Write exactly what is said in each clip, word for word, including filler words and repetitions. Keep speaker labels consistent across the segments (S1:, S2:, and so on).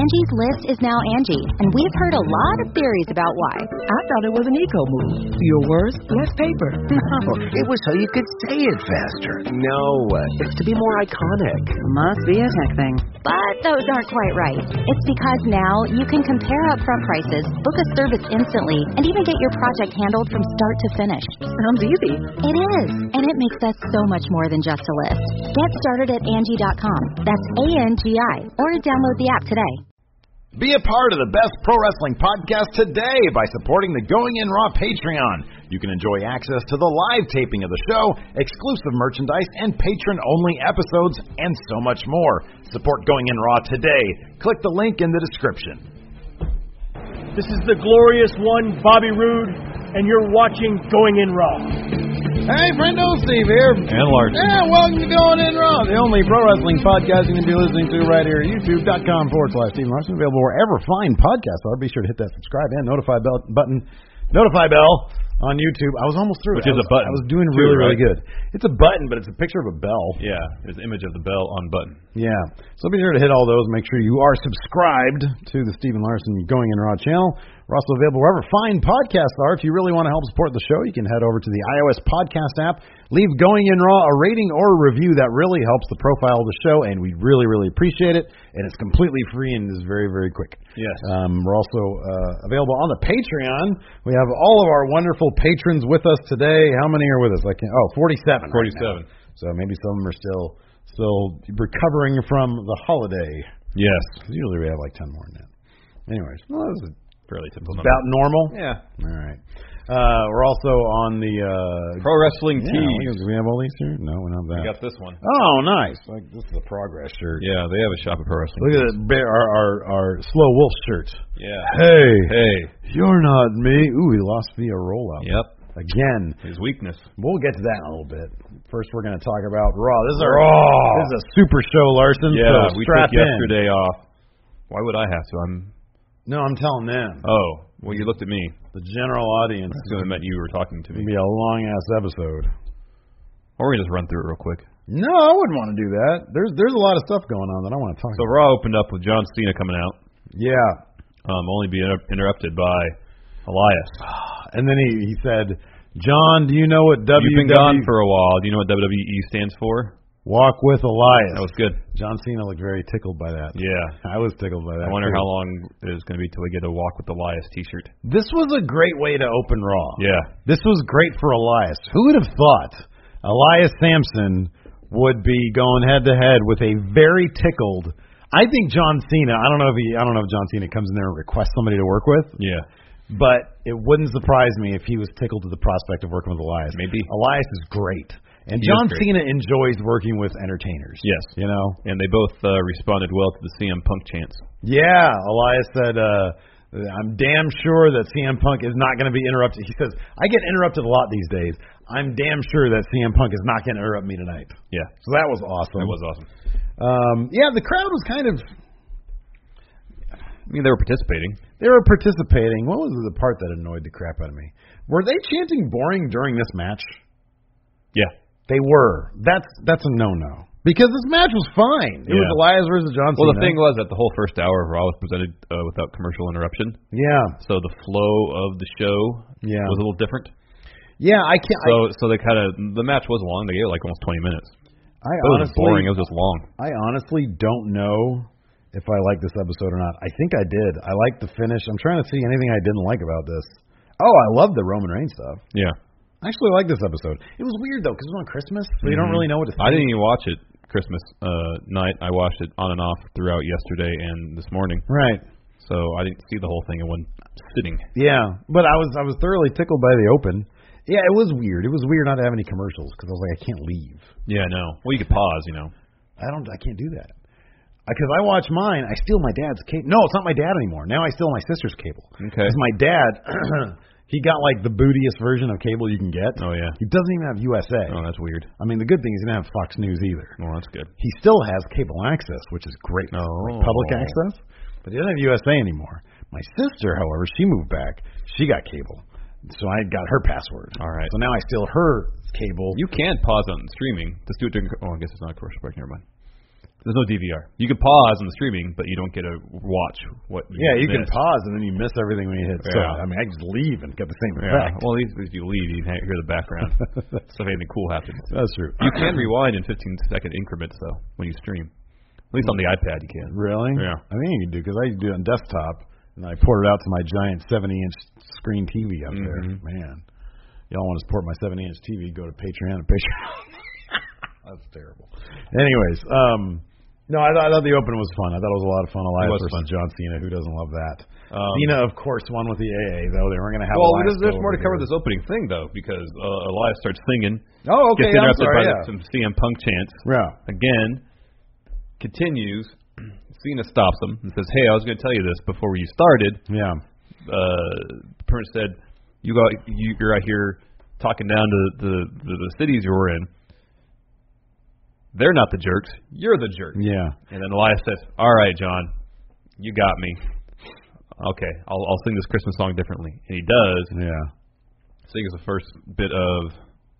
S1: Angie's List is now Angie, and we've heard a lot of theories about why.
S2: I thought it was an eco move. Fewer words, less paper.
S3: No, it was so you could say it faster.
S4: No, it's to be more iconic.
S2: Must be a tech thing.
S1: But those aren't quite right. It's because now you can compare upfront prices, book a service instantly, and even get your project handled from start to finish.
S2: Sounds easy.
S1: It is, and it makes us so much more than just a list. Get started at Angie dot com. That's A N G I, or download the app today.
S5: Be a part of the best pro wrestling podcast today by supporting the Going In Raw Patreon. You can enjoy access to the live taping of the show, exclusive merchandise, and patron-only episodes, and so much more. Support Going In Raw today. Click the link in the description.
S6: This is the glorious one, Bobby Roode, and you're watching Going In Raw.
S5: Hey, friendo, Steve here.
S7: And Larson.
S5: Yeah, welcome to Going In Raw, the only pro wrestling podcast you can be listening to right here at YouTube.com forward slash Steve Larson. Available wherever fine podcasts are. Be sure to hit that subscribe and notify bell button, notify bell on YouTube. I was almost through
S7: Which
S5: it.
S7: is
S5: I was,
S7: a button.
S5: I was doing
S7: too,
S5: really,
S7: right?
S5: really good. It's a button, but it's a picture of a bell.
S7: Yeah, there's an image of the bell on button.
S5: Yeah. So be sure to hit all those. Make sure you are subscribed to the Steven Larson Going In Raw channel. We're also available wherever fine podcasts are. If you really want to help support the show, you can head over to the iOS podcast app. Leave Going In Raw a rating or a review. That really helps the profile of the show, and we really, really appreciate it. And it's completely free and is very, very quick.
S7: Yes.
S5: Um, we're also uh, available on the Patreon. We have all of our wonderful patrons with us today. How many are with us? I can't, oh, forty-seven.
S7: forty-seven.
S5: Right now. So maybe some of them are still still recovering from the holiday.
S7: Yes.
S5: Because usually we have like ten more than that. Anyways, well, that was
S7: Fairly typical number.
S5: about normal.
S7: Yeah.
S5: All right. Uh, we're also on the uh,
S7: Pro Wrestling
S5: yeah,
S7: Tees.
S5: Do we have all these here? No, we're not that.
S7: We got this one.
S5: Oh, nice. Like this is a Progress shirt.
S7: Yeah, they have a shop at Pro Wrestling
S5: Look at
S7: Tees.
S5: it, our, our our Slow Wolf shirt.
S7: Yeah.
S5: Hey,
S7: Hey.
S5: you're not me. Ooh, he lost via rollout.
S7: Yep.
S5: Again.
S7: His weakness.
S5: We'll get to that in a little bit. First, we're going to talk about Raw. This is our
S7: Raw.
S5: This is a super show, Larson.
S7: Yeah,
S5: so
S7: we
S5: strap
S7: took
S5: in.
S7: yesterday off. Why would I have to? I'm.
S5: No, I'm telling them.
S7: Oh, well, you looked at me.
S5: The general audience.
S7: That's when I meant you were talking to
S5: It's
S7: me.
S5: going to be a long-ass episode.
S7: Or we can just run through it real quick.
S5: No, I wouldn't want to do that. There's there's a lot of stuff going on that I want to talk
S7: So
S5: about.
S7: Raw opened up with John Cena coming out.
S5: Yeah.
S7: Um, only being inter- interrupted by Elias.
S5: And then he, he said, John, do you know what W W E...
S7: You've been gone for a while. Do you know what W W E stands for?
S5: Walk with Elias.
S7: That was good.
S5: John Cena looked very tickled by that.
S7: Yeah.
S5: I was tickled by that.
S7: I wonder
S5: too.
S7: how long it is going to be till we get a Walk with Elias t-shirt.
S5: This was a great way to open Raw.
S7: Yeah.
S5: This was great for Elias. Who would have thought Elias Sampson would be going head to head with a very tickled... I think John Cena, I don't know if he I don't know if John Cena comes in there and requests somebody to work with.
S7: Yeah.
S5: But it wouldn't surprise me if he was tickled to the prospect of working with Elias.
S7: Maybe.
S5: Elias is great. And
S7: He
S5: John
S7: is great.
S5: Cena enjoys working with entertainers.
S7: Yes.
S5: You know?
S7: And they both uh, responded well to the C M Punk chants.
S5: Yeah. Elias said, uh, I'm damn sure that C M Punk is not going to be interrupted. He says, I get interrupted a lot these days. I'm damn sure that C M Punk is not going to interrupt me tonight.
S7: Yeah.
S5: So that was awesome.
S7: That was awesome.
S5: Um, yeah, the crowd was kind of...
S7: I mean, they were participating.
S5: They were participating. What was the part that annoyed the crap out of me? Were they chanting boring during this match?
S7: Yeah.
S5: They were. That's that's a no-no. Because this match was fine. It
S7: Yeah.
S5: was Elias versus John Cena.
S7: Well, the thing was that the whole first hour of Raw was presented uh, without commercial interruption.
S5: Yeah.
S7: So the flow of the show
S5: Yeah.
S7: was a little different.
S5: Yeah, I can't...
S7: So so they kind of, the match was long. They gave it like almost twenty minutes.
S5: I, I
S7: It was
S5: honestly...
S7: boring. It was just long.
S5: I honestly don't know if I like this episode or not. I think I did. I liked the finish. I'm trying to see anything I didn't like about this. Oh, I love the Roman Reigns stuff.
S7: Yeah.
S5: I actually like this episode. It was weird, though, because it was on Christmas, so you don't really know what to think.
S7: I didn't even watch it Christmas uh, night. I watched it on and off throughout yesterday and this morning.
S5: Right.
S7: So I didn't see the whole thing in one sitting.
S5: Yeah, but I was I was thoroughly tickled by the open. Yeah, it was weird. It was weird not to have any commercials because I was like, I can't leave.
S7: Yeah, no. Well, you could pause, you know.
S5: I don't. I can't do that. Because I watch mine, I steal my dad's cable. No, it's not my dad anymore. Now I steal my sister's cable.
S7: Okay.
S5: Because my dad, he got like the bootiest version of cable you can get.
S7: Oh, yeah.
S5: He doesn't even have U S A.
S7: Oh, that's weird.
S5: I mean, the good thing is he doesn't have Fox News either.
S7: Well, that's good.
S5: He still has cable access, which is great.
S7: Oh.
S5: Like public access. But he doesn't have U S A anymore. My sister, however, she moved back. She got cable. So I got her password.
S7: All right.
S5: So now I steal her cable.
S7: You can pause on streaming. Just do it during. Oh, I guess it's not a commercial break. Never mind. There's no D V R. You can pause on the streaming, but you don't get to watch what you
S5: Yeah, you
S7: missed.
S5: can pause, and then you miss everything when you hit
S7: Yeah.
S5: start. I mean, I can just leave and get the same
S7: Yeah.
S5: effect.
S7: Well, at least if you leave, you can hear the background. So if anything cool happens.
S5: That's true.
S7: You can rewind in fifteen second increments, though, when you stream. At least on the iPad, you can.
S5: Really?
S7: Yeah.
S5: I think you can do, because I do it on desktop, and I port it out to my giant seventy-inch screen T V up there.
S7: Mm-hmm.
S5: Man. Y'all want to support my seventy-inch T V, go to Patreon and Patreon. That's terrible. Anyways, um, no, I thought, I thought the Open was fun. I thought it was a lot of fun. Elias versus
S7: fun.
S5: John Cena. Who doesn't love that?
S7: Um,
S5: Cena, of course, won with the A A, though. They weren't going to have
S7: Well,
S5: Elias
S7: there's, there's
S5: go
S7: more to
S5: over
S7: cover
S5: here.
S7: this opening thing, though, because uh, Elias starts singing.
S5: Oh, okay.
S7: Gets
S5: I'm
S7: interrupted
S5: sorry,
S7: by
S5: yeah.
S7: some C M Punk chants.
S5: Yeah.
S7: Again, continues. Cena stops him and says, "Hey, I was going to tell you this before you started."
S5: Yeah.
S7: Uh, Prince said, "You got you, you're out here talking down to the, the the cities you were in. They're not the jerks. You're the jerk."
S5: Yeah.
S7: And then Elias says, "All right, John, you got me. Okay, I'll I'll sing this Christmas song differently." And he does.
S5: Yeah.
S7: Sings the first bit of.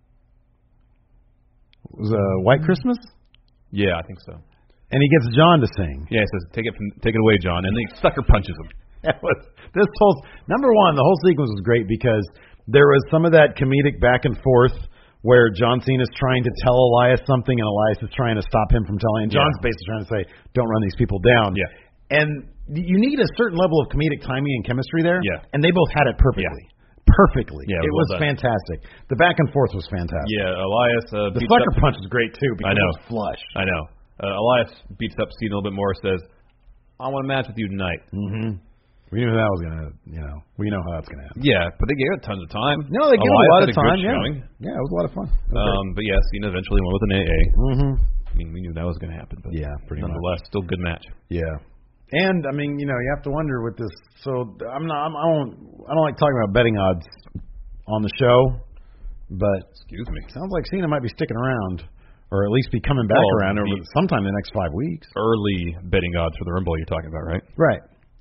S5: Was it uh, White Christmas?
S7: Yeah, I think so.
S5: And he gets John to sing.
S7: Yeah, he says, "Take it from, take it away, John," and then he sucker punches him.
S5: That was, this whole number one, the whole sequence was great because there was some of that comedic back and forth where John Cena's trying to tell Elias something and Elias is trying to stop him from telling. And John's
S7: Yeah.
S5: basically trying to say, "Don't run these people down."
S7: Yeah.
S5: And you need a certain level of comedic timing and chemistry there.
S7: Yeah.
S5: And they both had it perfectly.
S7: Yeah.
S5: Perfectly.
S7: Yeah,
S5: it
S7: well
S5: was
S7: done.
S5: fantastic. The back and forth was fantastic.
S7: Yeah, Elias. Uh,
S5: The
S7: beats
S5: sucker
S7: up,
S5: punch was great too because
S7: I know.
S5: it was flush.
S7: I know. Uh, Elias beats up Cena a little bit more. Says, "I want to match with you tonight."
S5: Mm-hmm. We knew that was gonna, you know, we know how that's gonna happen.
S7: Yeah, but they gave it tons of time.
S5: No, they gave
S7: Elias
S5: it a lot
S7: had
S5: of
S7: a good
S5: time. Yeah.
S7: showing.
S5: yeah, it was a lot of fun. It was great.
S7: Um, but yeah, Cena eventually went with an A A.
S5: Mm-hmm.
S7: I mean, we knew that was going to happen. But
S5: Yeah, pretty much.
S7: nonetheless, still good match.
S5: Yeah, and I mean, you know, you have to wonder with this. So I'm not. I'm, I don't. I don't like talking about betting odds on the show, but
S7: Excuse me.
S5: sounds like Cena might be sticking around, or at least be coming back
S7: Well,
S5: around over
S7: the-
S5: sometime in the next five weeks.
S7: Early betting odds for the Rumble you're talking about, right?
S5: Right.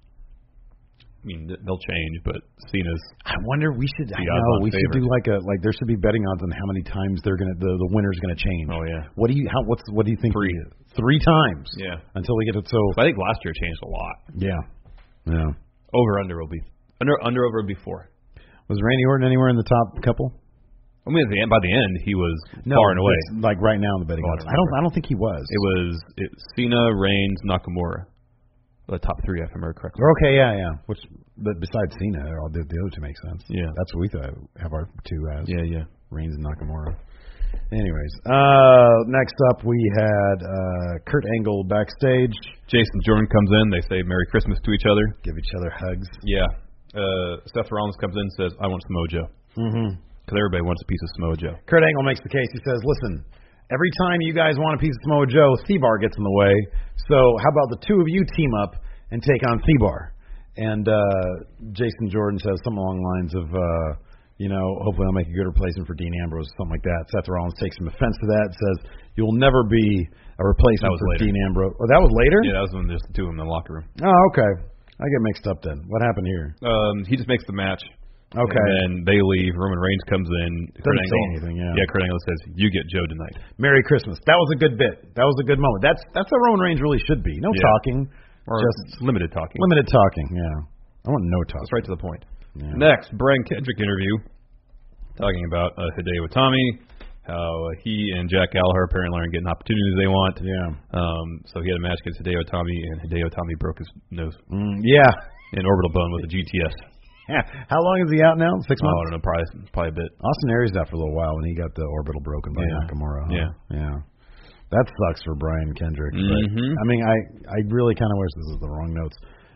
S7: I mean, th- they'll change, but Cena's.
S5: I wonder. We should. I
S7: The
S5: know.
S7: odds-on
S5: We should do
S7: favorite.
S5: like a like. There should be betting odds on how many times they're gonna the the winner's gonna change.
S7: Oh yeah.
S5: What do you? How? What's? What do you think?
S7: Three.
S5: Three times.
S7: Yeah.
S5: Until we get it. So.
S7: I think last year changed a lot.
S5: Yeah. Yeah.
S7: Over under will be under under over will be four.
S5: Was Randy Orton anywhere in the top couple?
S7: I mean, at the end, by the end, he was
S5: No,
S7: far and away.
S5: just, like right now in the betting
S7: Oh, I
S5: odds.
S7: don't
S5: I don't.
S7: remember.
S5: I don't think he was.
S7: It was it, Cena, Reigns, Nakamura, the top three, if I remember correctly.
S5: Okay, yeah, yeah. Which, but besides Cena, all the, the other two make sense.
S7: Yeah.
S5: That's what we thought have our two as.
S7: Yeah, yeah.
S5: Reigns and Nakamura. Anyways, uh, next up we had uh, Kurt Angle backstage.
S7: Jason Jordan comes in. They say Merry Christmas to each other.
S5: Give each other hugs.
S7: Yeah. Uh, Seth Rollins comes in and says, "I want Samoa Joe."
S5: Mm-hmm.
S7: Because everybody wants a piece of Samoa Joe.
S5: Kurt Angle makes the case. He says, "Listen, every time you guys want a piece of Samoa Joe, Thebar gets in the way. So how about the two of you team up and take on Thebar?" And uh, Jason Jordan says something along the lines of, uh, you know, hopefully I'll make a good replacement for Dean Ambrose, something like that. Seth Rollins takes some offense to that, says, "You'll never be a replacement
S7: That was
S5: for
S7: later.
S5: Dean Ambrose." Oh, that was later?
S7: Yeah, that was when there's the two of them in the locker room.
S5: Oh, okay. I get mixed up then. What happened here?
S7: Um, he just makes the match.
S5: Okay.
S7: And then they leave. Roman Reigns comes in. Kurt
S5: Doesn't say
S7: Angle,
S5: anything, yeah.
S7: Yeah, Kurt Angle says, "You get Joe tonight."
S5: Merry Christmas. That was a good bit. That was a good moment. That's that's what Roman Reigns really should be. No
S7: Yeah.
S5: talking.
S7: Or
S5: Just
S7: limited talking.
S5: limited talking, yeah. I want no talking.
S7: That's right to the point.
S5: Yeah.
S7: Next, Brian Kendrick interview talking about uh, Hideo Itami, how uh, he and Jack Gallagher apparently aren't getting opportunities they want.
S5: Yeah.
S7: Um, so he had a match against Hideo Itami, and Hideo Itami broke his nose
S5: Mm, yeah.
S7: and orbital bone with a G T S.
S5: Yeah. How long is he out now? Six
S7: Oh, I
S5: months?
S7: don't know, probably, probably a bit.
S5: Austin Aries out for a little while when he got the orbital broken by
S7: Yeah.
S5: Nakamura. Huh?
S7: Yeah.
S5: Yeah. That sucks for Brian Kendrick. But,
S7: Mhm.
S5: I mean, I, I really kind of wish this is the wrong notes.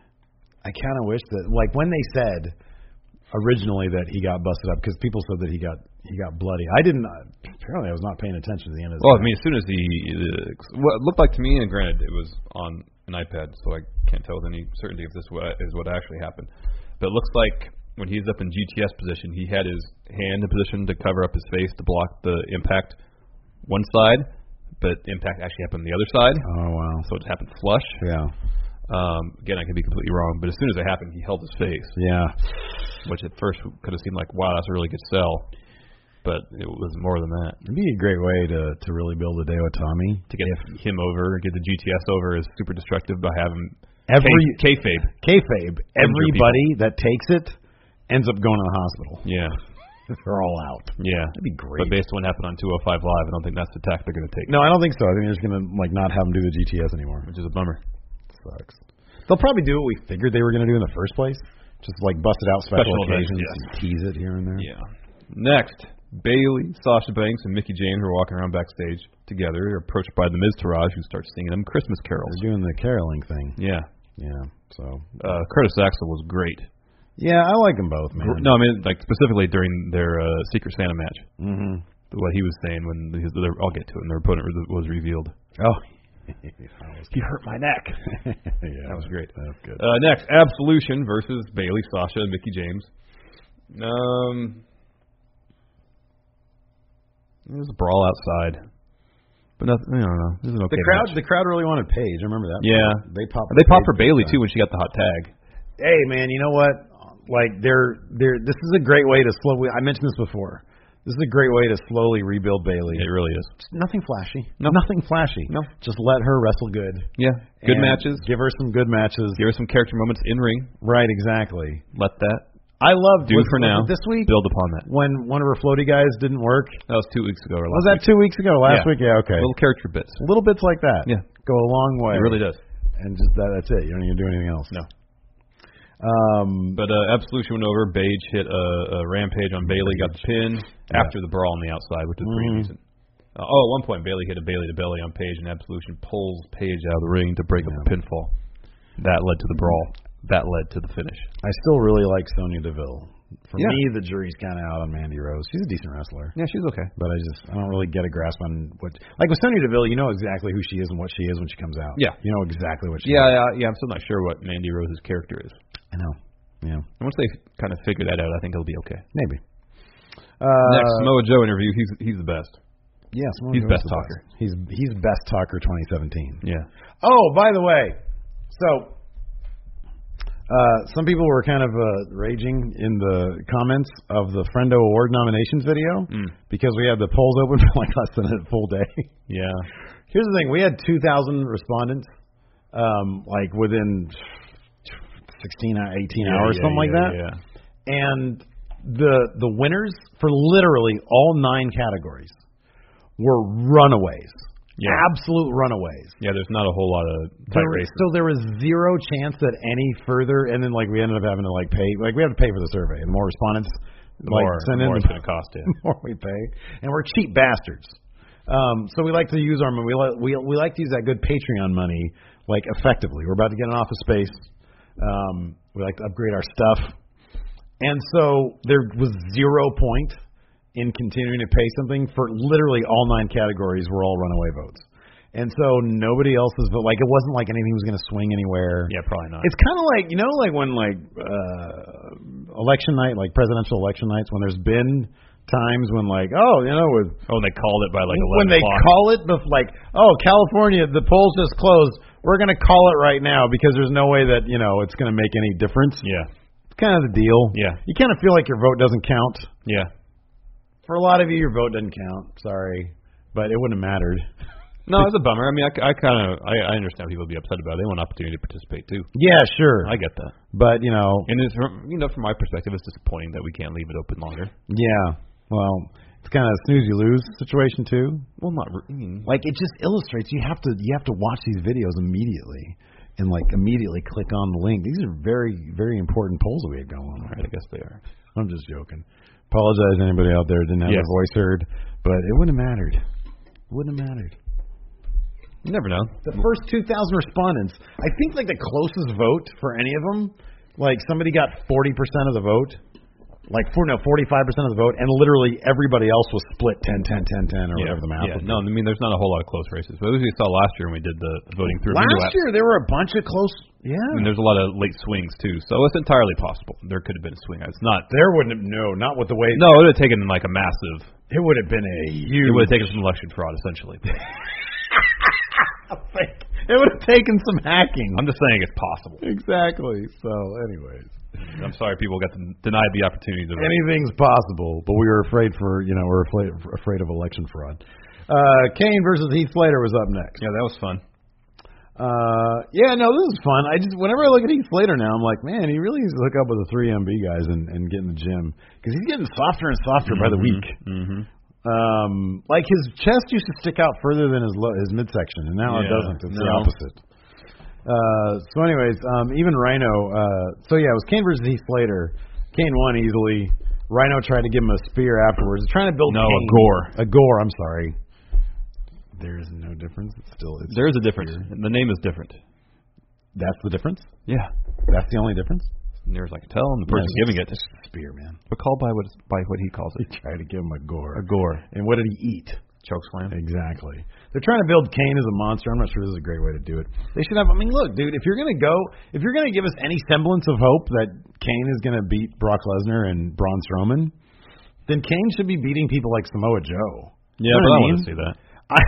S5: I kind of wish that, like, when they said originally that he got busted up, because people said that he got he got bloody. I didn't. Apparently, I was not paying attention to the end of this.
S7: Well, I mean, as soon as he, uh, what it looked like to me, and granted, it was on an iPad, so I can't tell with any certainty if this what, is what actually happened. But it looks like when he's up in G T S position, he had his hand in position to cover up his face to block the impact one side, but impact actually happened on the other side,
S5: Oh, wow.
S7: so it happened flush.
S5: Yeah.
S7: Um, again, I could be completely wrong, but as soon as it happened, he held his face,
S5: Yeah.
S7: which at first could have seemed like, wow, that's a really good sell. but it was more than that.
S5: It'd be a great way to to really build a Hideo Itami.
S7: To get if, him over, get the G T S over is super destructive by having
S5: every
S7: K- kayfabe.
S5: Kayfabe. Everybody that takes it ends up going to the hospital.
S7: Yeah.
S5: They're all out.
S7: Yeah.
S5: That'd be great.
S7: But based on what happened on two oh five Live, I don't think that's the tack they're going to take.
S5: No, I don't think so. I think they're just going to like not have them do the G T S anymore.
S7: Which is a bummer.
S5: Sucks. They'll probably do what we figured they were going to do in the first place. Just like bust it out special, special occasions events, yes. and tease it here and there.
S7: Yeah. Next, Bayley, Sasha Banks, and Mickie James are walking around backstage together. They're approached by the Miz Taraj, who starts singing them Christmas carols.
S5: They're doing the caroling thing.
S7: Yeah.
S5: Yeah. So
S7: uh, Curtis Axel was great.
S5: Yeah, I like them both, man.
S7: No, I mean like specifically during their uh, Secret Santa match.
S5: Mm-hmm.
S7: What he was saying when his, I'll get to it, and their opponent was, was revealed.
S5: Oh.
S7: He hurt my neck.
S5: Yeah,
S7: that was great.
S5: That's good.
S7: Uh, next, Absolution versus Bayley, Sasha, and Mickie James. Um, it was a brawl outside, but nothing. I don't know. This is an okay
S5: the crowd,
S7: match.
S5: the crowd really wanted Paige. I remember that.
S7: Yeah,
S5: they popped.
S7: They popped for
S5: Paige
S7: Bayley too when she got the hot tag.
S5: Hey man, you know what? Like they're they're. This is a great way to slowly. I mentioned this before. This is a great way to slowly rebuild Bayley.
S7: It really is.
S5: Just nothing flashy.
S7: No.
S5: Nothing flashy.
S7: No.
S5: Just let her wrestle good.
S7: Yeah. Good matches.
S5: Give her some good matches.
S7: Give her some character moments in ring.
S5: Right, exactly.
S7: Let that.
S5: I love
S7: do
S5: was,
S7: for now.
S5: This week,
S7: build upon that.
S5: When one of her floaty guys didn't work.
S7: That was two weeks ago. Or last
S5: was that
S7: week.
S5: two weeks ago? Last
S7: yeah.
S5: week? Yeah. Okay.
S7: Little character bits.
S5: Little bits like that.
S7: Yeah.
S5: Go a long way.
S7: It really does.
S5: And just that. That's it. You don't even do anything else.
S7: No.
S5: Um,
S7: but uh, Absolution went over. Paige hit a, a rampage on Bayley, got the pin yeah. after the brawl on the outside, which is pretty
S5: mm-hmm.
S7: decent. Uh, oh, at one point Bayley hit a Bayley to belly on Paige, and Absolution pulls Paige out of the ring to break yeah. up the pinfall. That led to the brawl. That led to the finish.
S5: I still really like Sonya Deville. For
S7: yeah.
S5: me, the jury's kind of out on Mandy Rose. She's a decent wrestler.
S7: Yeah, she's okay.
S5: But I just I don't really get a grasp on what like with Sonya Deville. You know exactly who she is and what she is when she comes out.
S7: Yeah,
S5: you know exactly what she.
S7: Yeah,
S5: is.
S7: yeah, yeah. I'm still not sure what Mandy Rose's character is.
S5: I know. Yeah.
S7: And once they kind of figure that out, I think it'll be okay.
S5: Maybe. Uh,
S7: Next, Samoa Joe interview. He's he's the best.
S5: Yes, yeah,
S7: he's best talker.
S5: Best. He's he's best talker twenty seventeen.
S7: Yeah.
S5: Oh, by the way, so. Uh, some people were kind of uh, raging in the comments of the Friendo Award nominations video
S7: mm.
S5: because we had the polls open for like less than a full day.
S7: Yeah.
S5: Here's the thing: we had two thousand respondents, um, like within sixteen, eighteen
S7: yeah,
S5: hours,
S7: yeah,
S5: something
S7: yeah,
S5: like that.
S7: Yeah.
S5: And the the winners for literally all nine categories were runaways.
S7: Yeah.
S5: Absolute runaways.
S7: Yeah, there's not a whole lot of tight
S5: there,
S7: races.
S5: So there was zero chance that any further, and then like we ended up having to like pay, like we have to pay for the survey, and more respondents,
S7: the
S5: like
S7: more,
S5: send
S7: the
S5: in,
S7: more it's going to cost you.
S5: The more we pay, and we're cheap bastards. Um, so we like to use our we like we we like to use that good Patreon money like effectively. We're about to get an office space. Um, we like to upgrade our stuff, and so there was zero point in continuing to pay something for literally all nine categories were all runaway votes. And so nobody else is, but like it wasn't like anything was going to swing anywhere.
S7: Yeah, probably not.
S5: It's kind of like, you know, like when like uh, election night, like presidential election nights, when there's been times when like, oh, you know, with
S7: oh, they called it by like eleven
S5: when they
S7: o'clock.
S5: call it, but like, oh, California, the polls just closed. We're going to call it right now because there's no way that you know it's going to make any difference.
S7: Yeah,
S5: it's kind of the deal.
S7: Yeah,
S5: you kind of feel like your vote doesn't count.
S7: Yeah.
S5: For a lot of you, your vote doesn't count. Sorry, but it wouldn't have mattered.
S7: No, it's a bummer. I mean, I, I kind of I, I understand people would be upset about it. They want an opportunity to participate too.
S5: Yeah, sure.
S7: I get that.
S5: But you know,
S7: and it's from, you know, from my perspective, it's disappointing that we can't leave it open longer.
S5: Yeah. Well, it's kind of a snooze you lose situation too.
S7: Well, not I mean,
S5: like it just illustrates you have to you have to watch these videos immediately and like immediately click on the link. These are very very important polls that we have going on.
S7: All right, I guess they are.
S5: I'm just joking. Apologize to anybody out there who didn't have
S7: yes.
S5: their voice heard, but it wouldn't have mattered. It wouldn't have mattered.
S7: You never know.
S5: The first two thousand respondents, I think like the closest vote for any of them, like somebody got forty percent of the vote, like for, no, forty-five percent of the vote, and literally everybody else was split ten, ten, ten, ten, or
S7: yeah.
S5: whatever the math
S7: yeah.
S5: was.
S7: No, I mean, there's not a whole lot of close races. But as we saw last year when we did the voting through.
S5: Last year there were a bunch of close, yeah.
S7: And there's a lot of late swings, too. So it's entirely possible. There could have been a swing. It's not.
S5: There wouldn't have, no, not with the way.
S7: No, it would have taken like a massive.
S5: It would have been a huge.
S7: It would have taken some election fraud, essentially.
S5: It would have taken some hacking.
S7: I'm just saying it's possible.
S5: Exactly. So, anyways.
S7: I'm sorry people got denied the opportunity to vote.
S5: Anything's possible, but we were afraid for, you know, we're afraid, afraid of election fraud. Uh, Kane versus Heath Slater was up next.
S7: Yeah, that was fun.
S5: Uh, yeah, no, this is fun. I just, whenever I look at Heath Slater now, I'm like, man, he really needs to hook up with the three M B guys and, and get in the gym. Because he's getting softer and softer mm-hmm. by the week.
S7: Mm-hmm.
S5: Um, like his chest used to stick out further than his lo- his midsection, and now
S7: yeah,
S5: it doesn't. It's
S7: no.
S5: the opposite. Uh, so anyways, um, even Rhino, uh, so yeah, it was Kane versus Heath Slater. Kane won easily. Rhino tried to give him a spear afterwards. Trying to build
S7: No,
S5: Kane.
S7: a gore.
S5: A gore, I'm sorry. There's no difference. It's still, it's
S7: There is a difference. The name is different.
S5: That's the difference?
S7: Yeah.
S5: That's the only difference?
S7: Near as I can tell, and the person
S5: Yeah,
S7: giving it.
S5: It's a spear, man.
S7: But called by what by what he calls it.
S5: He tried to give him a gore.
S7: A gore.
S5: And what did he eat?
S7: Chokeslam.
S5: Exactly. They're trying to build Kane as a monster. I'm not sure this is a great way to do it. They should have. I mean, look, dude. If you're gonna go, if you're gonna give us any semblance of hope that Kane is gonna beat Brock Lesnar and Braun Strowman, then Kane should be beating people like Samoa Joe.
S7: Yeah,
S5: you know
S7: but I
S5: mean?
S7: want to see that.
S5: I,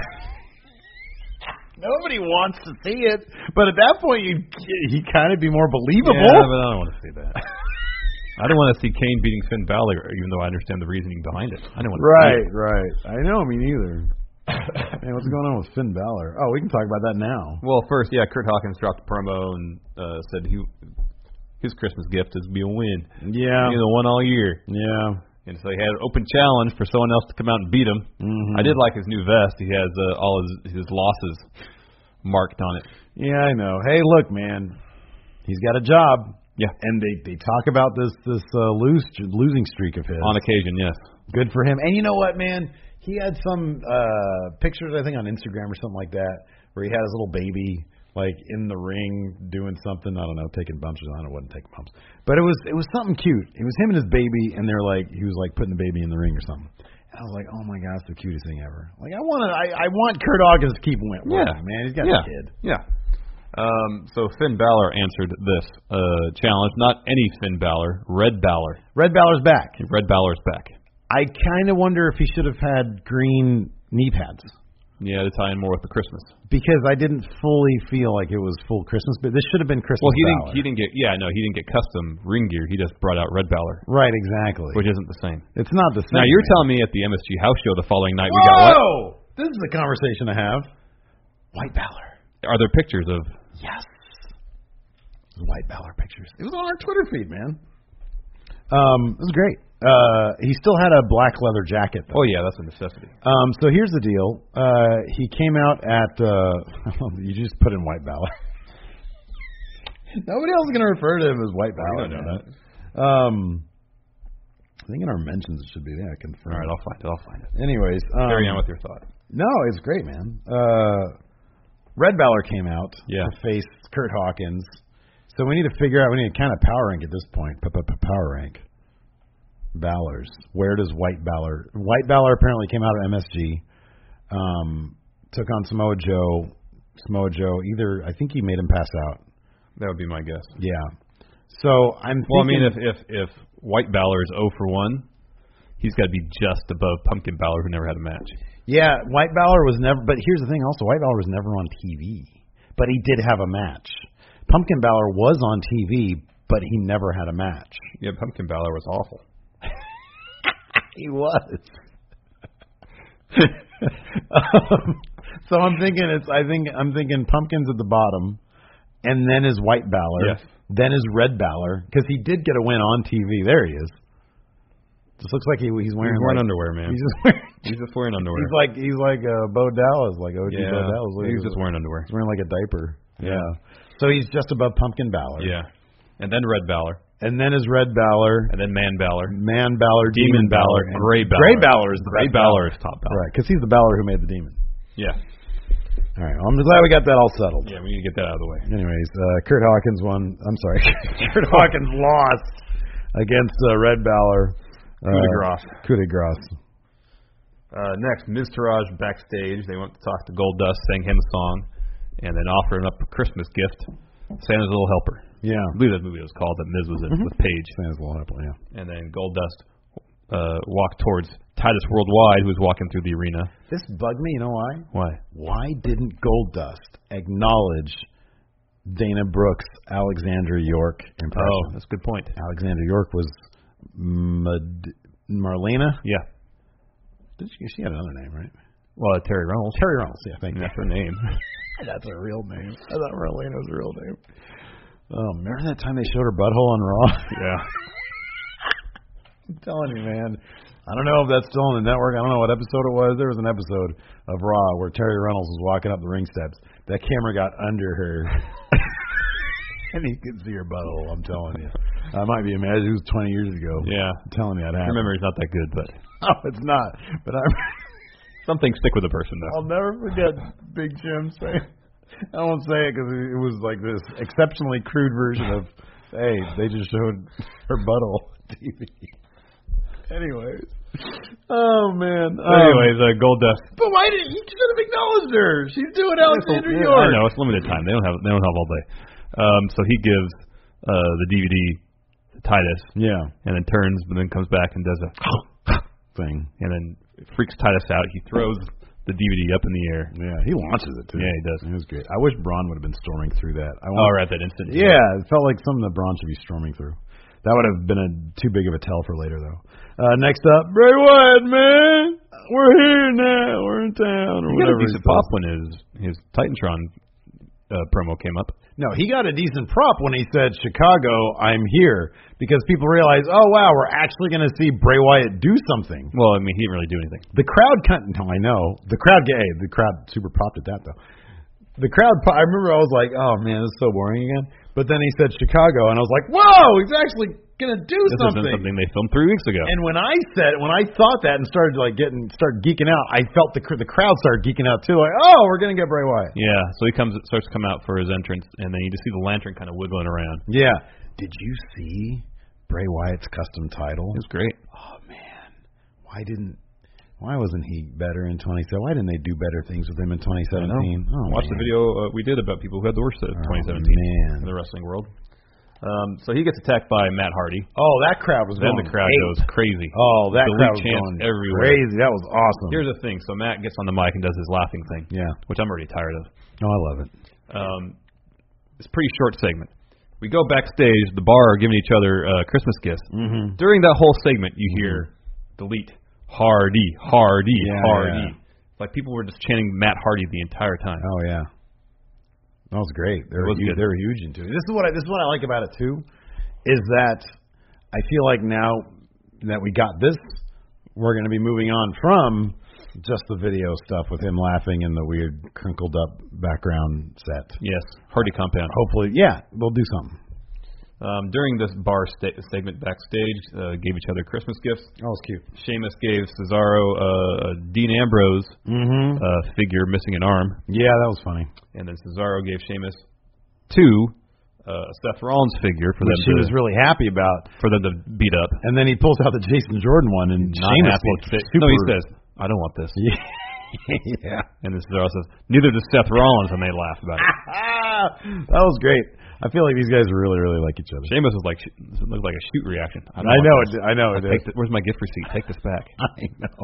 S5: nobody wants to see it, but at that point, you he kind of be more believable.
S7: Yeah, but I don't want to see that. I don't want to see Kane beating Finn Balor, even though I understand the reasoning behind it. I don't want to
S5: Right,
S7: see it.
S5: right. I know, me neither. Man, what's going on with Finn Balor? Oh, we can talk about that now.
S7: Well, first, yeah, Kurt Hawkins dropped a promo and uh, said he his Christmas gift is to be a win.
S5: Yeah.
S7: He's the one all year.
S5: Yeah.
S7: And so he had an open challenge for someone else to come out and beat him.
S5: Mm-hmm.
S7: I did like his new vest. He has uh, all his his losses marked on it.
S5: Yeah, I know. Hey, look, man, he's got a job.
S7: Yeah.
S5: And they they talk about this this uh, lose losing streak of his.
S7: On occasion, yes.
S5: Good for him. And you know what, man? He had some uh, pictures, I think, on Instagram or something like that, where he had his little baby like in the ring doing something. I don't know, taking bumps. I don't know, wasn't taking bumps, but it was it was something cute. It was him and his baby, and they're like he was like putting the baby in the ring or something. And I was like, oh my god, it's the cutest thing ever. Like I want I I want Kurt Hawkins to keep winning.
S7: Yeah,
S5: man, he's got
S7: yeah.
S5: a kid.
S7: Yeah. Um, so Finn Balor answered this uh, challenge. Not any Finn Balor, Red Balor.
S5: Red Balor's back.
S7: Red Balor's back.
S5: I kind of wonder if he should have had green knee pads.
S7: Yeah, to tie in more with the Christmas.
S5: Because I didn't fully feel like it was full Christmas, but this should have been Christmas.
S7: Well, he
S5: Balor.
S7: didn't. He didn't get. Yeah, no, he didn't get custom ring gear. He just brought out Red Balor.
S5: Right, exactly.
S7: Which isn't the same.
S5: It's not the same.
S7: Now you're
S5: man.
S7: telling me at the M S G house show the following night
S5: Whoa!
S7: we got what?
S5: This is the conversation to have. White Balor.
S7: Are there pictures of?
S5: Yes. White Balor pictures. It was on our Twitter feed, man. Um, it was great. Uh, he still had a black leather jacket, though.
S7: Oh yeah, that's a necessity.
S5: Um, so here's the deal. Uh, he came out at. Uh, you just put in White Balor. Nobody else is going to refer to him as White Balor.
S7: I don't know that.
S5: Um, I think in our mentions it should be there. Confirmed.
S7: All right, I'll find it. I'll find it.
S5: Anyways, um,
S7: carry on with your thought.
S5: No, it's great, man. Uh, Red Balor came out
S7: yeah.
S5: to face Kurt Hawkins. So we need to figure out. We need to kind of power rank at this point. Power rank. Balors. Where does White Balor? White Balor apparently came out of M S G. Um, took on Samoa Joe. Samoa Joe. Either I think he made him pass out.
S7: That would be my guess.
S5: Yeah. So I'm.
S7: Well, I mean,
S5: thinking,
S7: if if if White Balor is zero for one, he's got to be just above Pumpkin Balor, who never had a match.
S5: Yeah, White Balor was never. But here's the thing. Also, White Balor was never on T V, but he did have a match. Pumpkin Balor was on T V, but he never had a match.
S7: Yeah, Pumpkin Balor was awful.
S5: He was. um, so I'm thinking it's. I think I'm thinking Pumpkin's at the bottom, and then is White Balor.
S7: Yes.
S5: Then is Red Balor because he did get a win on T V. There he is. Just looks like he, he's wearing,
S7: he's wearing
S5: like,
S7: underwear, man.
S5: He's just wearing.
S7: He's just wearing underwear.
S5: He's like he's like uh, Bo Dallas, like O G
S7: yeah,
S5: Bo Dallas. Look,
S7: he's just wearing underwear.
S5: He's wearing like a diaper.
S7: Yeah.
S5: yeah. So he's just above Pumpkin Balor.
S7: Yeah. And then Red Balor.
S5: And then is Red Balor.
S7: And then Man Balor.
S5: Man Balor,
S7: Demon,
S5: Demon
S7: Balor,
S5: and
S7: Gray Balor.
S5: Gray Balor is the
S7: Gray Balor is top Balor.
S5: Right, because he's the Balor who made the Demon.
S7: Yeah.
S5: All right, well, I'm glad we got that all settled.
S7: Yeah, we need to get that out of the way.
S5: Anyways, uh, Kurt Hawkins won. I'm sorry, Kurt Hawkins lost against uh, Red Balor.
S7: Coup de grace.
S5: Coup de grace.
S7: Uh, next, Miz Taraj backstage. They went to talk to Goldust, sang him a song, and then offered him up a Christmas gift, Santa's Little Helper.
S5: Yeah.
S7: I believe that movie was called that Miz was in
S5: mm-hmm.
S7: with Paige.
S5: Santa's Little Helper, yeah.
S7: And then Goldust uh, walked towards Titus Worldwide, who was walking through the arena.
S5: This bugged me, you know why?
S7: Why?
S5: Why didn't Goldust acknowledge Dana Brooks, Alexandra York impression.
S7: Oh, that's a good point.
S5: Alexandra York was Mad- Marlena.
S7: Yeah.
S5: Did she? She had another name, right?
S7: Well, uh, Terry Reynolds.
S5: Terry Reynolds. Yeah, thank you.
S7: That's her name.
S5: That's her real name. I thought Marlena was her real name. Oh, remember that time they showed her butthole on Raw?
S7: Yeah.
S5: I'm telling you, man. I don't know if that's still on the network. I don't know what episode it was. There was an episode of Raw where Terry Reynolds was walking up the ring steps. That camera got under her. And you could see her butthole, I'm telling you. I might be imagining. It was twenty years ago.
S7: Yeah.
S5: I'm telling you that happened.
S7: Your memory's not that good, but...
S5: No, it's not. But I...
S7: Some things stick with a person, though.
S5: I'll never forget Big Jim saying... I won't say it because it was like this exceptionally crude version of, hey, they just showed her butthole on T V. Anyways. Oh, man. Um,
S7: Anyways, uh, Goldust.
S5: But why didn't you should have acknowledged her? She's doing Alexandra
S7: Yeah,
S5: York.
S7: I know, it's limited time. They don't have they don't have all day. Um, so he gives uh, the D V D to Titus.
S5: Yeah.
S7: And then turns, but then comes back and does a
S5: thing.
S7: And then freaks Titus out. He throws the D V D up in the air.
S5: Yeah, he launches it too.
S7: Yeah, he does.
S5: It was great. I wish Braun would have been storming through that. I
S7: want, oh, right, that instant.
S5: Yeah, it felt like something that Braun should be storming through. That would have been a too big of a tell for later, though. Uh, next up, Bray Wyatt, man, we're here now, we're in town, or
S7: he
S5: whatever.
S7: Got a decent pop when his his Titantron uh, promo came up.
S5: No, he got a decent prop when he said, Chicago, I'm here, because people realize, oh, wow, we're actually going to see Bray Wyatt do something.
S7: Well, I mean, he didn't really do anything.
S5: The crowd, cut, no, I know. The crowd, hey, the crowd super propped at that, though. The crowd, I remember I was like, oh, man, this is so boring again. But then he said Chicago, and I was like, whoa, he's actually going to do
S7: this
S5: something.
S7: This is something they filmed three weeks ago.
S5: And when I said, when I thought that and started like getting, started geeking out, I felt the the crowd started geeking out too. Like, oh, we're going to get Bray Wyatt.
S7: Yeah, so he comes, starts to come out for his entrance, and then you just see the lantern kind of wiggling around.
S5: Yeah. Did you see Bray Wyatt's custom title?
S7: It was great.
S5: Oh, man. Why didn't... Why wasn't he better in twenty seventeen? Why didn't they do better things with him in twenty seventeen? Oh,
S7: Watch
S5: man.
S7: the video uh, we did about people who had the worst of
S5: oh,
S7: twenty seventeen
S5: man.
S7: in the wrestling world. Um, so he gets attacked by Matt Hardy.
S5: Oh, that crowd was
S7: then
S5: going
S7: the crowd
S5: eight.
S7: goes crazy.
S5: Oh, that
S7: Delete
S5: crowd was
S7: chants
S5: going
S7: everywhere.
S5: crazy. That was awesome.
S7: Here's the thing. So Matt gets on the mic and does his laughing thing.
S5: Yeah.
S7: Which I'm already tired of.
S5: Oh, I love it.
S7: Um, it's a pretty short segment. We go backstage. The bar are giving each other uh, Christmas gifts.
S5: Mm-hmm.
S7: During that whole segment, you hear mm-hmm. delete. Hardy, Hardy,
S5: yeah,
S7: Hardy.
S5: Yeah.
S7: Like people were just chanting Matt Hardy the entire time.
S5: Oh yeah, that was great. They were
S7: was
S5: huge,
S7: good.
S5: they were huge into it. This is what I, this is what I like about it too, is that I feel like now that we got this, we're going to be moving on from just the video stuff with him laughing and the weird crinkled up background set.
S7: Yes, Hardy compound.
S5: Hopefully, yeah, we'll do something.
S7: Um, during this bar sta- segment backstage, uh, gave each other Christmas gifts.
S5: That was cute.
S7: Sheamus gave Cesaro uh, a Dean Ambrose
S5: mm-hmm.
S7: uh, figure missing an arm.
S5: Yeah, that was funny.
S7: And then Cesaro gave Sheamus two uh, Seth Rollins figure for
S5: Which
S7: them
S5: he
S7: to,
S5: was really happy about.
S7: For them to beat up.
S5: And then he pulls out the Jason Jordan one and
S7: Not
S5: Sheamus
S7: happy.
S5: looked super.
S7: No, he says, I don't want this.
S5: Yeah.
S7: And then Cesaro says, neither does Seth Rollins, and they laugh about it.
S5: That was great. I feel like these guys really, really like each other.
S7: Sheamus was like, it looked like a shoot reaction. I,
S5: I know it. I know it.
S7: Take the, where's my gift receipt? Take this back.
S5: I know.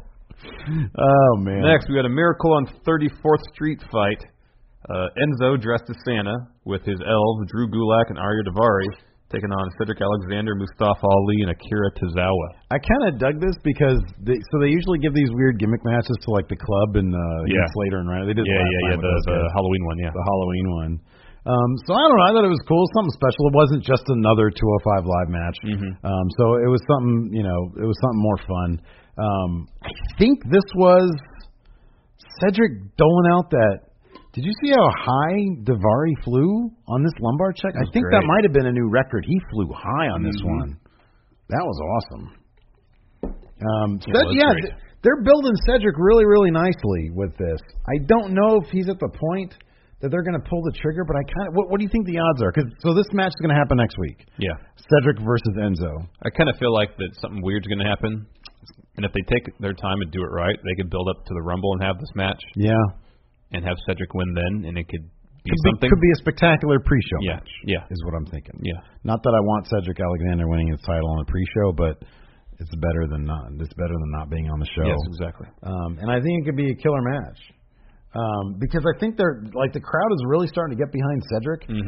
S5: Oh man.
S7: Next, we got a Miracle on thirty-fourth Street fight. Uh, Enzo dressed as Santa with his elves, Drew Gulak and Arya Daivari, taking on Cedric Alexander, Mustafa Ali, and Akira Tozawa.
S5: I kind of dug this because they, so they usually give these weird gimmick matches to like the club and uh,
S7: yeah.
S5: Slater and Ryan. They did
S7: yeah,
S5: last
S7: yeah,
S5: time
S7: yeah,
S5: with
S7: the,
S5: those
S7: the
S5: guys.
S7: Halloween one, yeah,
S5: the Halloween one. Um, so I don't know. I thought it was cool, something special. It wasn't just another two oh five live match.
S7: Mm-hmm.
S5: Um, so it was something, you know, it was something more fun. Um, I think this was Cedric doling out that. Did you see how high Daivari flew on this lumbar check? I think
S7: great.
S5: that might have been a new record. He flew high on this
S7: mm-hmm.
S5: one. That was awesome. Um,
S7: yeah,
S5: Ced- yeah th- they're building Cedric really, really nicely with this. I don't know if he's at the point that they're going to pull the trigger, but I kind of. What, what do you think the odds are? Because so this match is going to happen next week.
S7: Yeah,
S5: Cedric versus Enzo.
S7: I kind of feel like that something weird's going to happen, and if they take their time and do it right, they could build up to the Rumble and have this match.
S5: Yeah,
S7: and have Cedric win then, and it could be
S5: could
S7: something.
S5: Be, could be a spectacular pre-show
S7: yeah.
S5: match.
S7: Yeah,
S5: is what I'm thinking.
S7: Yeah,
S5: not that I want Cedric Alexander winning his title on a pre-show, but it's better than not. It's better than not being on the show.
S7: Yes, exactly.
S5: Um, and I think it could be a killer match. Um, because I think they're like the crowd is really starting to get behind Cedric,
S7: mm-hmm.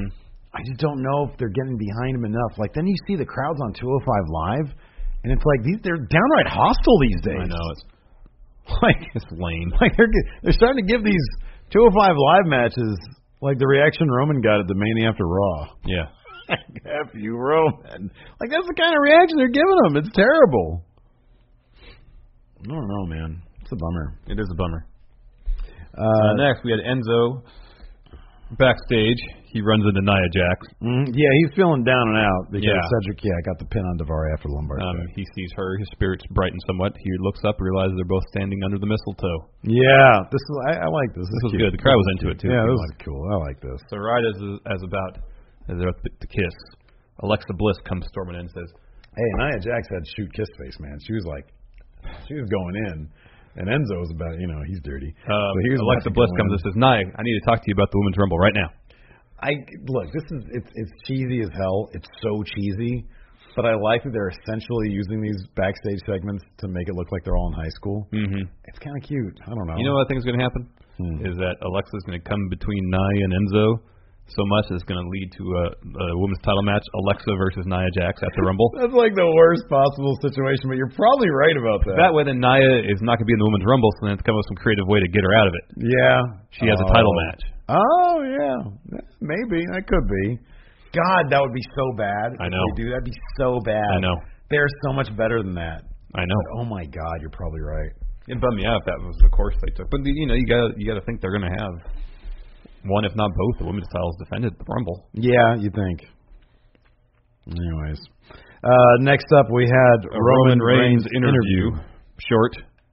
S5: I just don't know if they're getting behind him enough. Like, then you see the crowds on two oh five Live, and it's like these they're downright hostile these days.
S7: I know it's
S5: like
S7: it's lame.
S5: Like they're they're starting to give these two oh five Live matches like the reaction Roman got at the Mania after Raw.
S7: Yeah.
S5: F you, Roman. Like, that's the kind of reaction they're giving him. It's terrible. I don't know, man. It's a bummer.
S7: It is a bummer.
S5: Uh,
S7: uh, next, we had Enzo backstage. He runs into Nia Jax.
S5: Mm, yeah, he's feeling down and out because
S7: Yeah.
S5: Cedric, yeah, got the pin on Daivari after Lombard.
S7: Um, he sees her. His spirits brighten somewhat. He looks up, realizes they're both standing under the mistletoe.
S5: Yeah, this is I, I like this.
S7: This was
S5: is
S7: good. The crowd was into it, too.
S5: Yeah,
S7: It
S5: this
S7: was
S5: is cool. I like this.
S7: So right as as about as they're up to kiss, Alexa Bliss comes storming in and says,
S5: Hey, Nia Jax had shoot kiss face, man. She was like, she was going in, and Enzo was about, you know, he's dirty.
S7: um,
S5: so he was
S7: Alexa
S5: about to
S7: Bliss
S5: go
S7: comes
S5: in.
S7: and says, Nia, I need to talk to you about the Women's Rumble right now.
S5: I look, this is it's it's cheesy as hell. It's so cheesy, but I like that they're essentially using these backstage segments to make it look like they're all in high school.
S7: Mm-hmm.
S5: It's kind of cute. I don't know.
S7: You know what I think is going to happen?
S5: Hmm.
S7: Is that Alexa's going to come between Nia and Enzo so much that it's going to lead to a, a women's title match, Alexa versus Nia Jax at the Rumble.
S5: That's like the worst possible situation, but you're probably right about that.
S7: That way, then Nia is not going to be in the Women's Rumble, so then it's come up with some creative way to get her out of it.
S5: Yeah.
S7: She has
S5: oh.
S7: a title match.
S5: Oh, yeah. Maybe. That could be. God, that would be so bad.
S7: I
S5: if
S7: know.
S5: they do. That'd be so bad.
S7: I know.
S5: They're so much better than that.
S7: I know.
S5: But, oh, my God, you're probably right.
S7: It bummed me out if that was the course they took. But, you know, you got you got to think they're going to have one, if not both, the women's titles defended at the Rumble.
S5: Yeah, you think. Anyways. Uh, next up, we had
S7: A
S5: Roman,
S7: Roman Reigns,
S5: Reigns
S7: interview.
S5: interview.
S7: Short.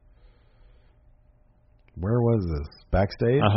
S5: Where was this? Backstage?
S7: Uh-huh.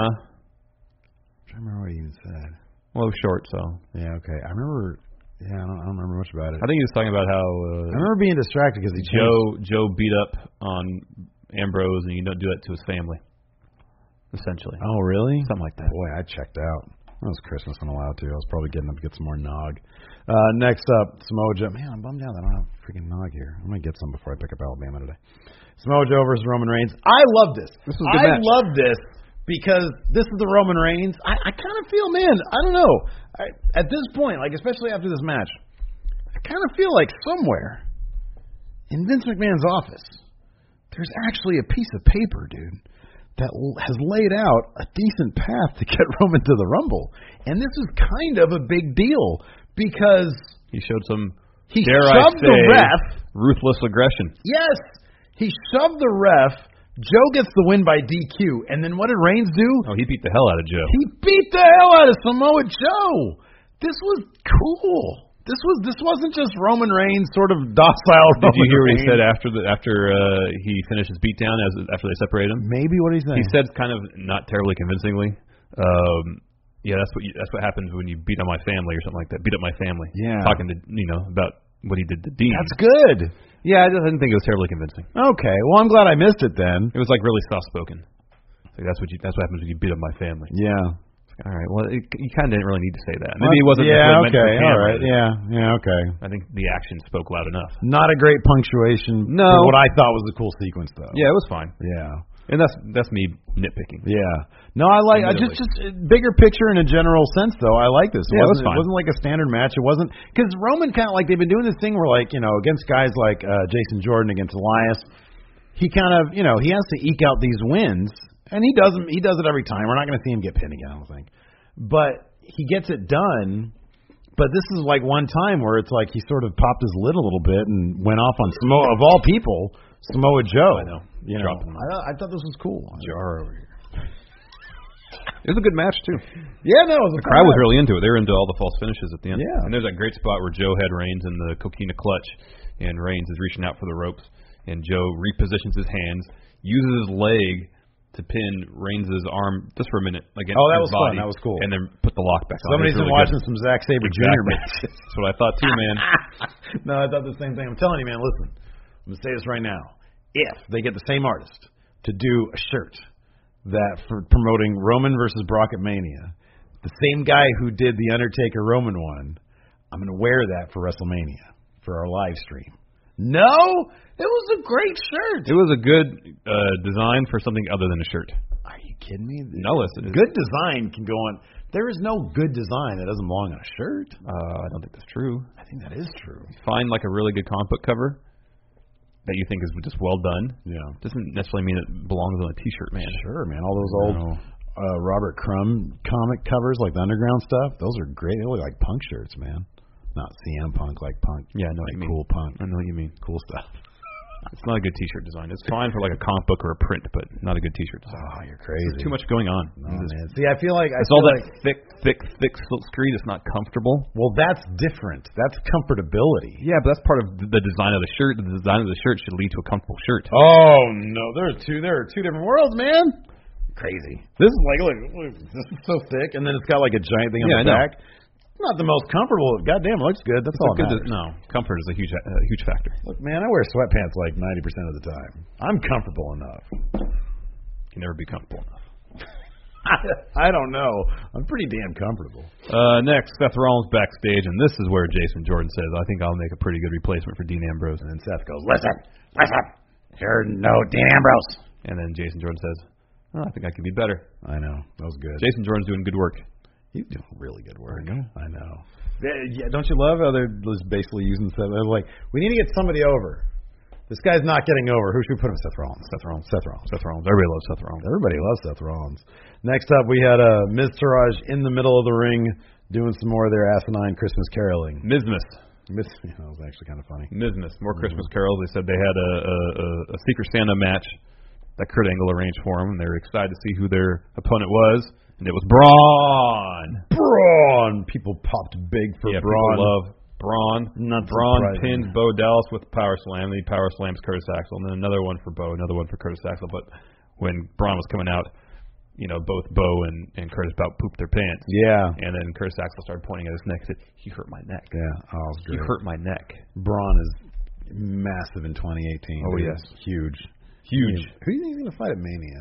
S5: I'm trying to remember what he even said.
S7: Well, it was short, so.
S5: Yeah, okay. I remember. Yeah, I don't, I don't remember much about it.
S7: I think he was talking about how uh,
S5: I remember being distracted because he
S7: Joe
S5: changed.
S7: Joe beat up on Ambrose, and you don't do that to his family. Essentially.
S5: Oh, really?
S7: Something like that.
S5: Boy, I checked out. That was Christmas and allowed to. I was probably getting up to get some more nog. Uh, next up, Samoa Joe. Man, I'm bummed out that I don't have freaking nog here. I'm going to get some before I pick up Alabama today. Samoa Joe versus Roman Reigns. I love this.
S7: This was a good
S5: I
S7: match.
S5: love this because this is the Roman Reigns. I, I kind of feel, man, I don't know. I, at this point, like especially after this match, I kind of feel like somewhere in Vince McMahon's office, there's actually a piece of paper, dude, that has laid out a decent path to get Roman to the Rumble. And this is kind of a big deal because
S7: He showed some,
S5: he
S7: dare I
S5: shoved
S7: say,
S5: the ref.
S7: ruthless aggression.
S5: Yes, he shoved the ref. Joe gets the win by D Q. And then what did Reigns do?
S7: Oh, he beat the hell out of Joe.
S5: He beat the hell out of Samoa Joe. This was cool. This was this wasn't just Roman Reigns sort of docile.
S7: Did
S5: Roman
S7: you hear what he
S5: Reigns.
S7: said after the after uh, he finished his beatdown as after they separated him?
S5: Maybe what he said.
S7: He said kind of not terribly convincingly. Um, yeah, that's what you, that's what happens when you beat on my family or something like that. Beat up my family.
S5: Yeah.
S7: Talking to you know about what he did to Dean.
S5: That's good.
S7: Yeah, I just didn't think it was terribly convincing.
S5: Okay, well I'm glad I missed it then.
S7: It was like really soft spoken. Like that's what you that's what happens when you beat up my family.
S5: Yeah.
S7: All right. Well, it, you kind of didn't really need to say that. Maybe it wasn't.
S5: Yeah.
S7: necessarily meant
S5: Okay.
S7: for
S5: All
S7: camera.
S5: right. Yeah. Yeah. Okay.
S7: I think the action spoke loud enough.
S5: Not a great punctuation.
S7: No.
S5: For what I thought was a cool sequence, though.
S7: Yeah, it was fine.
S5: Yeah.
S7: And that's that's me nitpicking.
S5: Yeah. No, I like. I just
S7: Admittedly.
S5: just bigger picture in a general sense, though. I like this. It
S7: Yeah, it was
S5: wasn't,
S7: fine.
S5: It wasn't like a standard match. It wasn't because Roman kind of like they've been doing this thing where like you know against guys like uh, Jason Jordan against Elias, he kind of you know he has to eke out these wins, and he doesn't. He does it every time. We're not going to see him get pinned again. I don't think. But he gets it done. But this is like one time where it's like he sort of popped his lid a little bit and went off on Samoa, of all people, Samoa Joe.
S7: I know.
S5: You know,
S7: Dropping him.
S5: I, thought- I thought this was cool. Jar over here.
S7: It was a good match too.
S5: Yeah, no, it was a
S7: The crowd was really into it. They were into all the false finishes at the end.
S5: Yeah.
S7: And there's that great spot where Joe had Reigns in the coquina clutch, and Reigns is reaching out for the ropes, and Joe repositions his hands, uses his leg to pin Reigns' arm just for a minute against
S5: Oh, that
S7: his
S5: was fun.
S7: body.
S5: That was cool.
S7: And then put the lock back on.
S5: Somebody's
S7: It was
S5: been
S7: really
S5: watching
S7: good.
S5: some Zack Sabre Junior
S7: Exactly.
S5: matches.
S7: That's what I thought too, man.
S5: No, I thought the same thing. I'm telling you, man, listen. I'm going to say this right now. If they get the same artist to do a shirt that for promoting Roman versus Brock at Mania, the same guy who did the Undertaker Roman one, I'm going to wear that for WrestleMania for our live stream. No, it was a great shirt.
S7: It was a good uh, design for something other than a shirt.
S5: Are you kidding me?
S7: No, listen.
S5: Good design can go on. There is no good design that doesn't belong on a shirt.
S7: Uh, I don't think that's true.
S5: I think that is true.
S7: Find like a really good comic book cover that you think is just well done.
S5: Yeah.
S7: Doesn't necessarily mean it belongs on a T-shirt, man.
S5: Sure, man. All those old uh, Robert Crumb comic covers, like the underground stuff, those are great. They look like punk shirts, man. Not C M Punk, like punk.
S7: Yeah, I know
S5: like
S7: what you mean.
S5: Cool punk.
S7: I know what you mean.
S5: Cool stuff.
S7: It's not a good T-shirt design. It's fine for like a comic book or a print, but not a T-shirt design.
S5: Oh, you're crazy.
S7: There's too much going on.
S5: No, man. See, I feel like I
S7: it's
S5: feel
S7: all that
S5: like,
S7: thick, thick, thick silk screen. It's not comfortable.
S5: Well, that's different. That's comfortability.
S7: Yeah, but that's part of the design of the shirt. The design of the shirt should lead to a comfortable shirt.
S5: Oh no, there are two. There are two different worlds, man. Crazy. This is like, look, look, this is so thick, and then it's got like a giant thing on
S7: Yeah,
S5: the
S7: I know.
S5: back. Not the most comfortable. Goddamn, it looks good. That's
S7: It's
S5: all
S7: good
S5: that matters.
S7: to- no, comfort is a huge, uh, huge factor.
S5: Look, man, I wear sweatpants like ninety percent of the time. I'm comfortable enough.
S7: You can never be comfortable enough.
S5: I don't know. I'm pretty damn comfortable.
S7: Uh, next, Seth Rollins backstage, and this is where Jason Jordan says, "I think I'll make a pretty good replacement for Dean Ambrose."
S5: And then Seth goes, "Listen, listen, you're no Dean Ambrose."
S7: And then Jason Jordan says, oh, "I think I could be better."
S5: I know. That was good.
S7: Jason Jordan's doing good work.
S5: He's doing really good work. I know. I know. Yeah, don't you love how they're just basically using Seth? They're like, we need to get somebody over. This guy's not getting over. Who should we put him? Seth Rollins. Seth Rollins. Seth Rollins.
S7: Seth Rollins. Everybody loves Seth Rollins.
S5: Everybody loves Seth Rollins. Next up, we had uh, Miz Taraj in the middle of the ring doing some more of their asinine Christmas caroling.
S7: Mizmas.
S5: Miz, you know, it was actually kind of funny.
S7: Mizmas. More Christmas carols. They said they had a, a, a, a Secret Santa match that Kurt Angle arranged for them, and they were excited to see who their opponent was. And it was Braun.
S5: Braun. People popped big for
S7: yeah,
S5: Braun.
S7: People love Braun.
S5: Not
S7: Braun
S5: surprising.
S7: pins Bo Dallas with the power slam. Then he power slams Curtis Axel, and then another one for Bo, another one for Curtis Axel. But when Braun was coming out, you know, both Bo and, and Curtis about pooped their pants.
S5: Yeah.
S7: And then Curtis Axel started pointing at his neck and said, "He hurt my neck.
S5: Yeah. Oh, it was
S7: He
S5: great.
S7: hurt my neck."
S5: Braun is massive in twenty eighteen.
S7: Oh,
S5: dude.
S7: yes.
S5: Huge.
S7: Huge.
S5: Who do you think he's going to fight at Mania?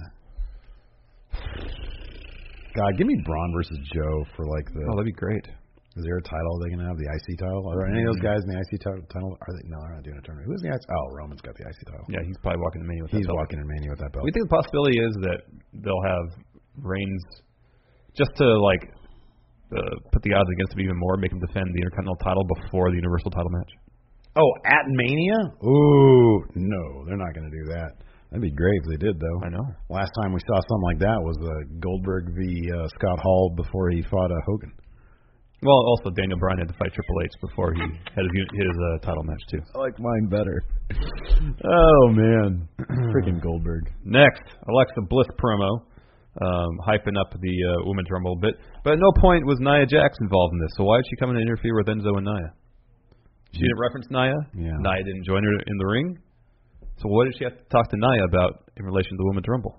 S5: God, give me Braun versus Joe for like the.
S7: Oh, that'd be great.
S5: Is there a title they're going to have? The I C title? Are any of those guys in the I C title? title are they? No, they're not doing a tournament. Who's the I C? Oh, Roman's got the I C title.
S7: Yeah, he's probably walking in Mania with
S5: He's
S7: that belt.
S5: walking in Mania with that belt.
S7: We think the possibility is that they'll have Reigns just to like uh, put the odds against him even more, make him defend the Intercontinental title before the Universal title match.
S5: Oh, at Mania? Ooh, no, they're not going to do that. That'd be great if they did, though.
S7: I know.
S5: Last time we saw something like that was uh, Goldberg v. Uh, Scott Hall before he fought uh, Hogan.
S7: Well, also Daniel Bryan had to fight Triple H before he had his, his uh, title match too.
S5: I like mine better. Oh man, freaking Goldberg.
S7: Next, Alexa Bliss promo, um, hyping up the uh, Women's Rumble a bit, but at no point was Nia Jax involved in this. So why did she come in and interfere with Enzo and Nia? She didn't reference Nia.
S5: Yeah.
S7: Nia didn't join her in the ring. So what did she have to talk to Nia about in relation to the Women's Rumble?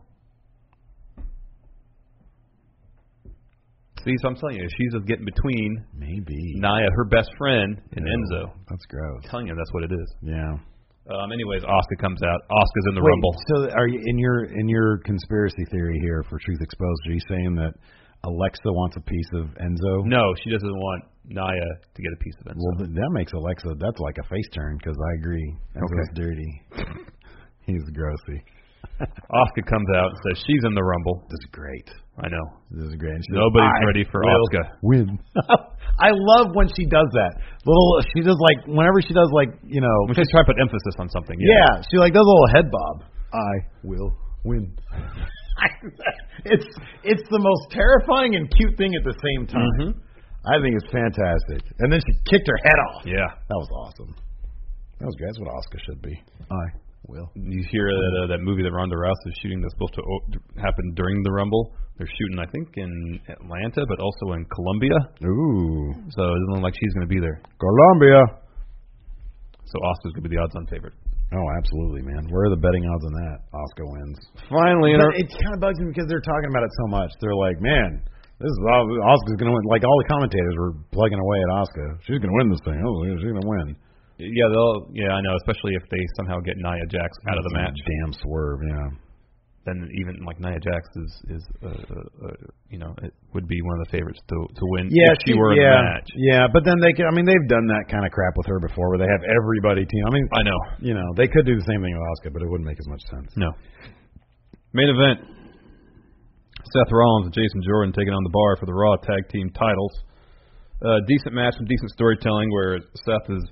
S7: See, so I'm telling you, she's just getting between
S5: Maybe
S7: Nia, her best friend, and
S5: No,
S7: Enzo.
S5: That's gross.
S7: I'm telling you, that's what it is.
S5: Yeah.
S7: Um, anyways, Asuka comes out. Asuka's in the
S5: Wait,
S7: Rumble.
S5: So are you in your in your conspiracy theory here for Truth Exposed? Are you saying that Alexa wants a piece of Enzo?
S7: No, she doesn't want Nia to get a piece of Enzo.
S5: Well, th- that makes Alexa. That's like a face turn because I agree. Enzo's dirty. He's grossy.
S7: Asuka comes out and says she's in the Rumble.
S5: This is great.
S7: I know.
S5: This is great. And she
S7: Nobody's
S5: says, "I
S7: ready for
S5: will
S7: Asuka."
S5: Win. I love when she does that. Little. She does like whenever she does like you know.
S7: We should try to put emphasis on something.
S5: Yeah.
S7: Yeah.
S5: She like does a little head bob. I will win. it's it's the most terrifying and cute thing at the same time.
S7: Mhm.
S5: I think it's fantastic. And then she kicked her head off.
S7: Yeah.
S5: That was awesome. That was good. That's what Asuka should be. I will.
S7: You hear that uh, that movie that Ronda Rousey is shooting that's supposed to o- happen during the Rumble? They're shooting, I think, in Atlanta, but also in Colombia.
S5: Ooh.
S7: So it doesn't look like she's going to be there.
S5: Colombia.
S7: So Asuka's going to be the odds-on favorite.
S5: Oh, absolutely, man. Where are the betting odds on that? Asuka wins.
S7: Finally, in
S5: But
S7: our,
S5: it kind of bugs me because they're talking about it so much. They're like, man, this is all, Asuka's going to win. Like, all the commentators were plugging away at Asuka. She's going to win this thing. Oh, she's going to win.
S7: yeah, they'll. Yeah, I know. Especially if they somehow get Nia Jax out of the match,
S5: Damn swerve, yeah.
S7: then even like Nia Jax is is uh, uh, uh, you know it would be one of the favorites to to win
S5: Yeah,
S7: if she were in
S5: yeah,
S7: the match.
S5: yeah. But then they can. I mean, they've done that kind of crap with her before, where they have everybody team. I mean,
S7: I know.
S5: you know, they could do the same thing with Asuka, but it wouldn't make as much sense.
S7: No. Main event. Seth Rollins and Jason Jordan taking on the Bar for the Raw Tag Team titles. Uh, decent match, some decent storytelling where Seth is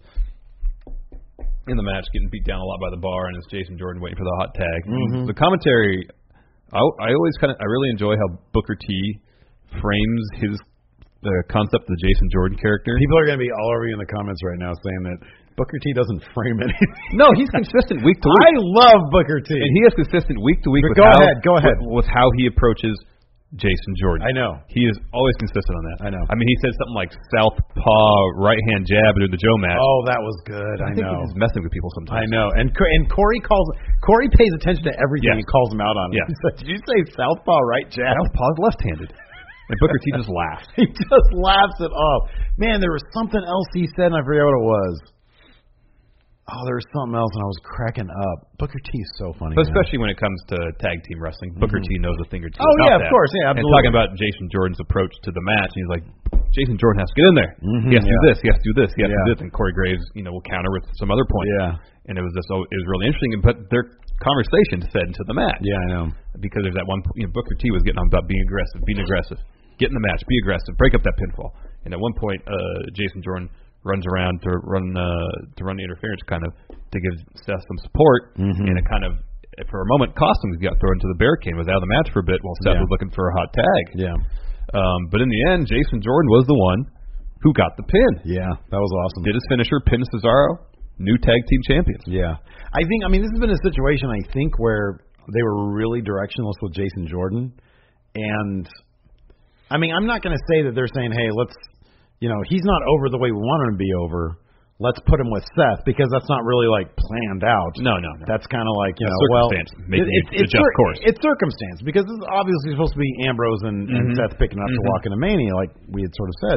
S7: in the match getting beat down a lot by the Bar, and it's Jason Jordan waiting for the hot tag.
S5: Mm-hmm.
S7: The commentary, I, I always kind of, I really enjoy how Booker T frames his the concept of the Jason Jordan character.
S5: People are going to be all over you in the comments right now saying that Booker T doesn't frame anything.
S7: No, he's consistent week to week.
S5: I love Booker T.
S7: And he is consistent week to week with
S5: go
S7: how,
S5: ahead, go ahead.
S7: With, with how he approaches Jason Jordan.
S5: I know.
S7: He is always consistent on that.
S5: I know.
S7: I mean, he said something like southpaw right-hand jab during the Joe match.
S5: Oh, that was good. I,
S7: I think
S5: know.
S7: he's messing with people sometimes.
S5: I know. And and Corey calls Corey pays attention to everything
S7: Yes.
S5: and calls him out on it.
S7: Yeah.
S5: He said, "Did you say southpaw right jab?"
S7: Southpaw's left-handed. And Booker T just laughs.
S5: He just laughs it off. Man, there was something else he said, and I forget what it was. Oh, there was something else, and I was cracking up. Booker T is so funny.
S7: But
S5: man.
S7: especially when it comes to tag team wrestling, Booker
S5: Mhm.
S7: T knows a thing or two
S5: Oh,
S7: about
S5: yeah, of
S7: that.
S5: course, yeah,
S7: And
S5: absolutely.
S7: talking about Jason Jordan's approach to the match, and he's like, Jason Jordan has to get in there.
S5: Mhm,
S7: he has to
S5: yeah.
S7: do this. He has to do this. He has to
S5: Yeah.
S7: do this. And Corey Graves, you know, will counter with some other point.
S5: Yeah.
S7: And it was just, oh, it was really interesting. But their conversation fed into the match.
S5: Yeah, I know.
S7: Because there's that one, you know, Booker T was getting on about being aggressive, being aggressive, get in the match, be aggressive, break up that pinfall. And at one point, uh, Jason Jordan runs around to run uh, to run the interference, kind of to give Seth some support,
S5: Mhm.
S7: and it kind of for a moment cost him. He got thrown into the barricade, was out of the match for a bit while Seth
S5: Yeah.
S7: was looking for a hot tag.
S5: Yeah.
S7: Um, but in the end, Jason Jordan was the one who got the pin.
S5: Yeah, that was awesome.
S7: Did his finisher, pin Cesaro, new tag team champions.
S5: Yeah. I think, I mean, this has been a situation, I think, where they were really directionless with Jason Jordan. And, I mean, I'm not going to say that they're saying, hey, let's, you know, he's not over the way we want him to be over. Let's put him with Seth, because that's not really, like, planned out.
S7: No, no, no.
S5: That's kind of like, you
S7: That's
S5: know, well,
S7: circumstance, making
S5: it,
S7: you adjust
S5: cir-
S7: course.
S5: It's circumstance, because this is obviously supposed to be Ambrose and, and
S7: Mhm.
S5: Seth picking up
S7: Mhm.
S5: to walk into Mania, like we had sort of said.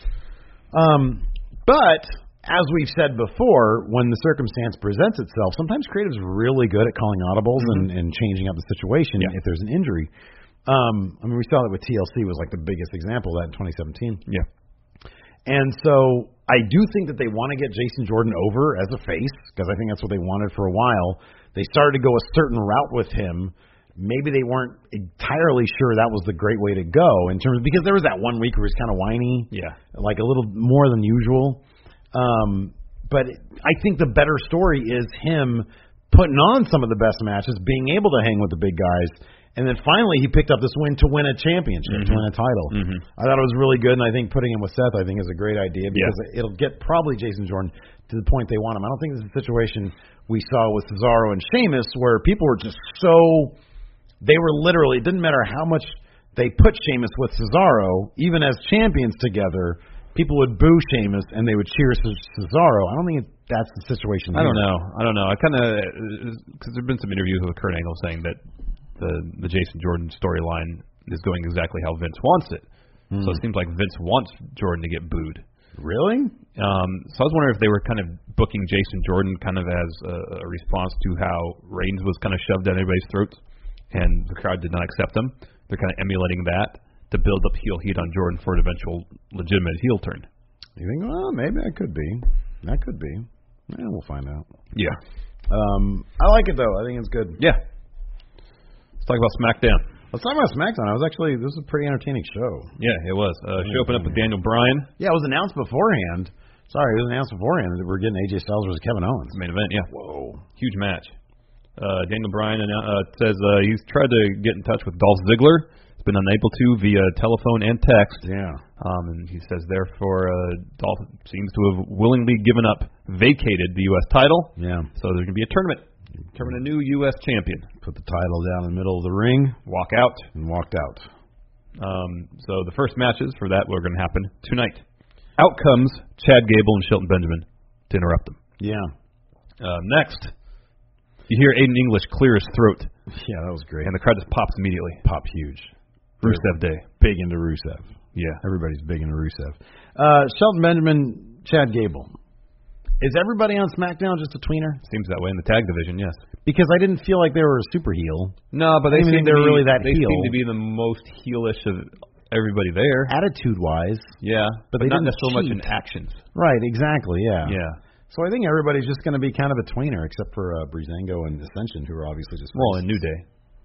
S5: Um, but as we've said before, when the circumstance presents itself, sometimes creative's really good at calling audibles
S7: Mhm.
S5: and, and changing up the situation
S7: Yeah.
S5: if there's an injury. Um, I mean, we saw that with T L C was like the biggest example of that in twenty seventeen.
S7: Yeah.
S5: And so I do think that they want to get Jason Jordan over as a face, because I think that's what they wanted for a while. They started to go a certain route with him. Maybe they weren't entirely sure that was the great way to go in terms of, because there was that one week where he was kind of whiny,
S7: Yeah.
S5: like a little more than usual. Um, but I think the better story is him putting on some of the best matches, being able to hang with the big guys, and then finally he picked up this win to win a championship, to
S7: Mhm.
S5: win a title.
S7: Mhm.
S5: I thought it was really good, and I think putting him with Seth, I think, is a great idea, because it'll get probably Jason Jordan to the point they want him. I don't think this is a situation we saw with Cesaro and Sheamus where people were just so, they were literally, it didn't matter how much they put Sheamus with Cesaro, even as champions together, people would boo Sheamus and they would cheer Cesaro. I don't think that's the situation
S7: I
S5: here.
S7: don't know. I don't know. I kind of because there've been some interviews with Kurt Angle saying that the the Jason Jordan storyline is going exactly how Vince wants it.
S5: Hmm.
S7: So it seems like Vince wants Jordan to get booed.
S5: Really?
S7: Um, so I was wondering if they were kind of booking Jason Jordan kind of as a, a response to how Reigns was kind of shoved down everybody's throats, and the crowd did not accept him. They're kind of emulating that to build up heel heat on Jordan for an eventual legitimate heel turn.
S5: You think, well, maybe that could be. That could be. Yeah, we'll find out.
S7: Yeah.
S5: Um, I like it, though. I think it's good.
S7: Yeah. Let's talk about SmackDown.
S5: Let's talk about SmackDown. I was actually, this was a pretty entertaining show.
S7: Yeah, it was. Uh, show opened up with Daniel Bryan.
S5: Yeah, it was announced beforehand. Sorry, it was announced beforehand that we're getting A J Styles versus Kevin Owens.
S7: Main event, yeah.
S5: Whoa.
S7: Huge match. Uh, Daniel Bryan uh, says uh, he's tried to get in touch with Dolph Ziggler. He's been unable to via telephone and text.
S5: Yeah.
S7: Um, and he says, therefore, uh, Dolph seems to have willingly given up, vacated the U S title.
S5: Yeah.
S7: So there's going to be a tournament. Determine a new U S champion.
S5: Put the title down in the middle of the ring.
S7: Walk out.
S5: And walked out.
S7: Um, so the first matches for that were going to happen tonight. Out comes Chad Gable and Shelton Benjamin to interrupt them.
S5: Yeah.
S7: Uh, next, you hear Aiden English clear his throat,
S5: Yeah, that was great.
S7: and the crowd just pops immediately.
S5: Pop huge.
S7: Rusev Day.
S5: Big into Rusev.
S7: Yeah.
S5: Everybody's big into Rusev. Uh, Shelton Benjamin, Chad Gable. Is everybody on SmackDown just a tweener?
S7: Seems that way in the tag division, yes.
S5: Because I didn't feel like they were a super heel.
S7: No, but they
S5: I didn't
S7: seem
S5: think
S7: to
S5: they were
S7: be,
S5: really that
S7: they
S5: heel.
S7: seem to be the most heelish of everybody there.
S5: Attitude-wise.
S7: Yeah, but,
S5: they
S7: not
S5: didn't
S7: so much
S5: cheat.
S7: in actions.
S5: Right, exactly, yeah.
S7: Yeah.
S5: So I think everybody's just going to be kind of a tweener, except for uh, Breezango and Ascension, who are obviously just...
S7: Well, in New Day.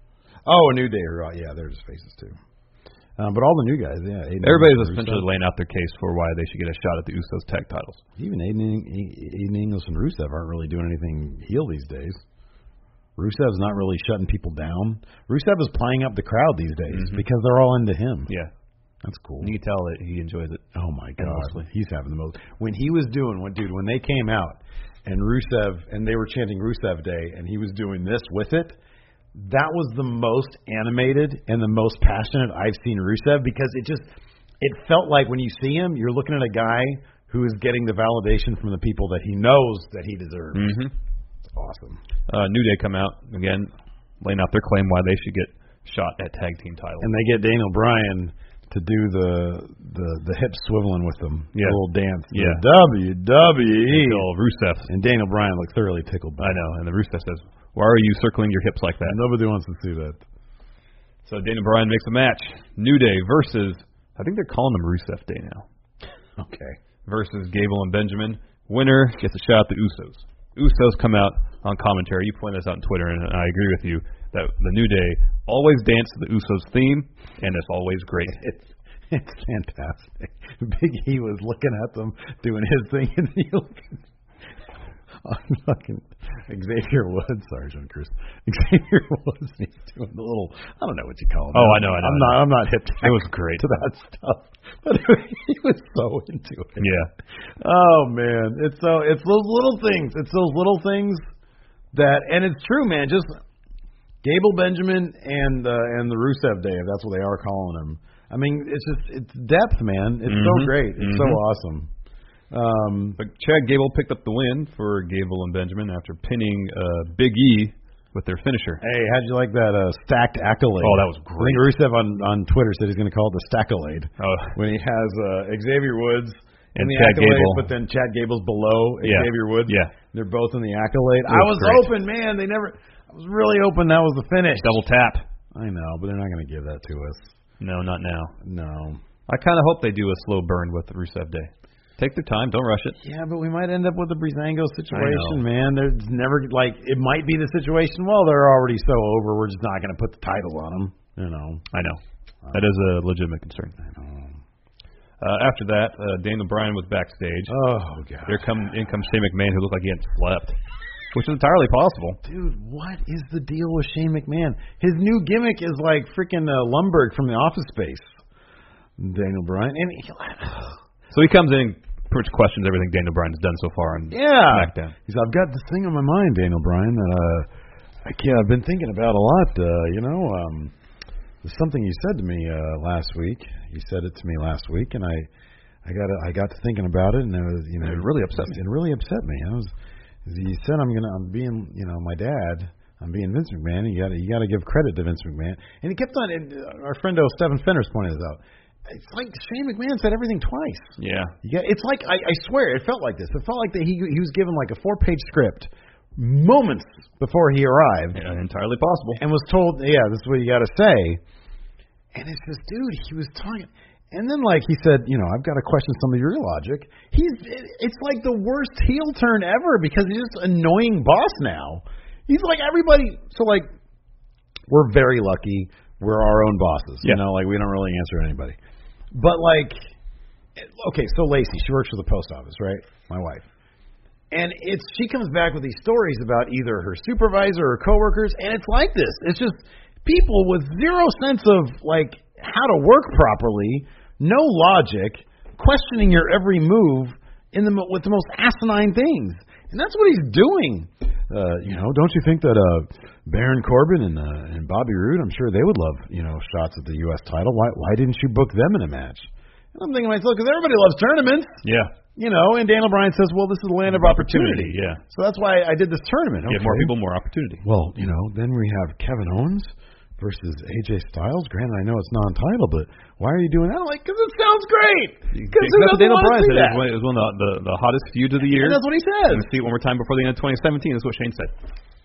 S5: Oh, a New Day. Yeah, they're just faces too. Um, but all the new guys, yeah. Aiden
S7: Everybody's essentially laying out their case for why they should get a shot at the Usos tag titles.
S5: Even Aiden, Aiden English and Rusev aren't really doing anything heel these days. Rusev's not really shutting people down. Rusev is playing up the crowd these days mm-hmm. because they're all into him.
S7: Yeah.
S5: That's cool.
S7: You can tell that he enjoys it.
S5: Oh, my God. Honestly. He's having the most. When he was doing, when dude, when they came out and Rusev, and they were chanting Rusev Day, and he was doing this with it, that was the most animated and the most passionate I've seen Rusev because it just, it felt like when you see him, you're looking at a guy who is getting the validation from the people that he knows that he deserves.
S7: Mm-hmm.
S5: It's awesome.
S7: Uh, New Day come out, again, laying out their claim why they should get shot at tag team titles.
S5: And they get Daniel Bryan to do the the, the hip swiveling with them, yeah. the little dance.
S7: Yeah.
S5: W W E.
S7: Until Rusev.
S5: And Daniel Bryan looked thoroughly tickled by
S7: I know. And the Rusev says, why are you circling your hips like that?
S5: Nobody wants to see that.
S7: So Daniel Bryan makes a match. New Day versus, I think they're calling them Rusev Day now.
S5: Okay.
S7: Versus Gable and Benjamin. Winner gets a shot at the Usos. Usos come out on commentary. You pointed this out on Twitter, and I agree with you, that the New Day always dance to the Usos theme, and it's always great.
S5: It's, it's fantastic. Big E was looking at them, doing his thing, and he looked on fucking Xavier Woods, sorry, John Cruz. Xavier Woods, he's doing the little, I don't know what you call it.
S7: Oh, I know, I know.
S5: I'm not, I'm not hip to
S7: it was great
S5: to that stuff, but he was so into it.
S7: Yeah.
S5: Oh man, it's so it's those little things. It's those little things that, and it's true, man. Just Gable Benjamin and uh, and the Rusev Day, if that's what they are calling him. I mean, it's just it's depth, man. It's
S7: mm-hmm.
S5: so great. It's
S7: mm-hmm.
S5: so awesome. Um,
S7: but Chad Gable picked up the win for Gable and Benjamin after pinning uh, Big E with their finisher.
S5: Hey, how'd you like that uh, stacked accolade?
S7: Oh, that was great.
S5: I think Rusev on, on Twitter said he's going to call it the stackolade.
S7: Oh.
S5: When he has uh, Xavier Woods
S7: and
S5: in the
S7: Chad
S5: accolade,
S7: Gable.
S5: but then Chad Gable's below
S7: yeah.
S5: Xavier Woods.
S7: Yeah.
S5: They're both in the accolade.
S7: Was
S5: I was
S7: great.
S5: hoping, man, they never, I was really hoping that was the finish.
S7: Double tap.
S5: I know, but they're not going to give that to us.
S7: No, not now.
S5: No.
S7: I kind of hope they do a slow burn with the Rusev Day. Take their time. Don't rush it.
S5: Yeah, but we might end up with the Breezango situation, man. There's never, like, it might be the situation, well, they're already so over, we're just not going to put the title on them, you know.
S7: I know. That is a legitimate concern.
S5: I know.
S7: Uh, after that, uh, Daniel Bryan was backstage.
S5: Oh, God.
S7: There come, in comes Shane McMahon, who looked like he hadn't slept, which is entirely possible.
S5: Dude, what is the deal with Shane McMahon? His new gimmick is like freaking uh, Lumberg from The Office Space. Daniel Bryan. And he,
S7: So he comes in, pretty much questions everything Daniel Bryan has done so far on
S5: yeah.
S7: SmackDown.
S5: He's, I've got this thing on my mind, Daniel Bryan, that uh, I can't, I've been thinking about a lot. Uh, you know, um, there's something you said to me uh, last week. You said it to me last week, and I, I got, I got to thinking about it, and it was, you know,
S7: it really upset me.
S5: It really upset me. I was, he said, I'm gonna, I'm being, you know, my dad. I'm being Vince McMahon. You got, you got to give credit to Vince McMahon. And he kept on. And our friend O. Stephen Fenners pointed this out. It's like Shane McMahon said everything twice.
S7: Yeah.
S5: Yeah. It's like I, I swear it felt like this. It felt like that he he was given like a four page script moments before he arrived.
S7: Yeah, entirely possible.
S5: And was told, yeah, this is what you got to say. And it's just, dude, he was talking. And then like he said, you know, I've got to question some of your logic. He's it's like the worst heel turn ever because he's just an annoying boss now. He's like everybody. So like we're very lucky. We're our own bosses.
S7: Yeah.
S5: You know, like we don't really answer to anybody. But, like, okay, so Lacey, she works for the post office, right? My wife. And it's she comes back with these stories about either her supervisor or coworkers, and it's like this. It's just people with zero sense of, like, how to work properly, no logic, questioning your every move in the with the most asinine things. And that's what he's doing. Uh, you know, don't you think that uh, Baron Corbin and uh, and Bobby Roode, I'm sure they would love, you know, shots at the U S title. Why why didn't you book them in a match? And I'm thinking to myself, because everybody loves tournaments.
S7: Yeah.
S5: You know, and Daniel Bryan says, well, this is the land of opportunity.
S7: opportunity. Yeah.
S5: So that's why I did this tournament.
S7: Give
S5: okay.
S7: more people more opportunity.
S5: Well, you know, then we have Kevin Owens versus A J Styles. Granted, I know it's non-title, but why are you doing that? I'm like, because it sounds great. Because who doesn't
S7: Daniel
S5: want to
S7: Bryan
S5: see
S7: said
S5: that?
S7: it was one of the, the, the hottest feuds of the year.
S5: And that's what he says.
S7: And see it one more time before the end of twenty seventeen. That's what Shane said.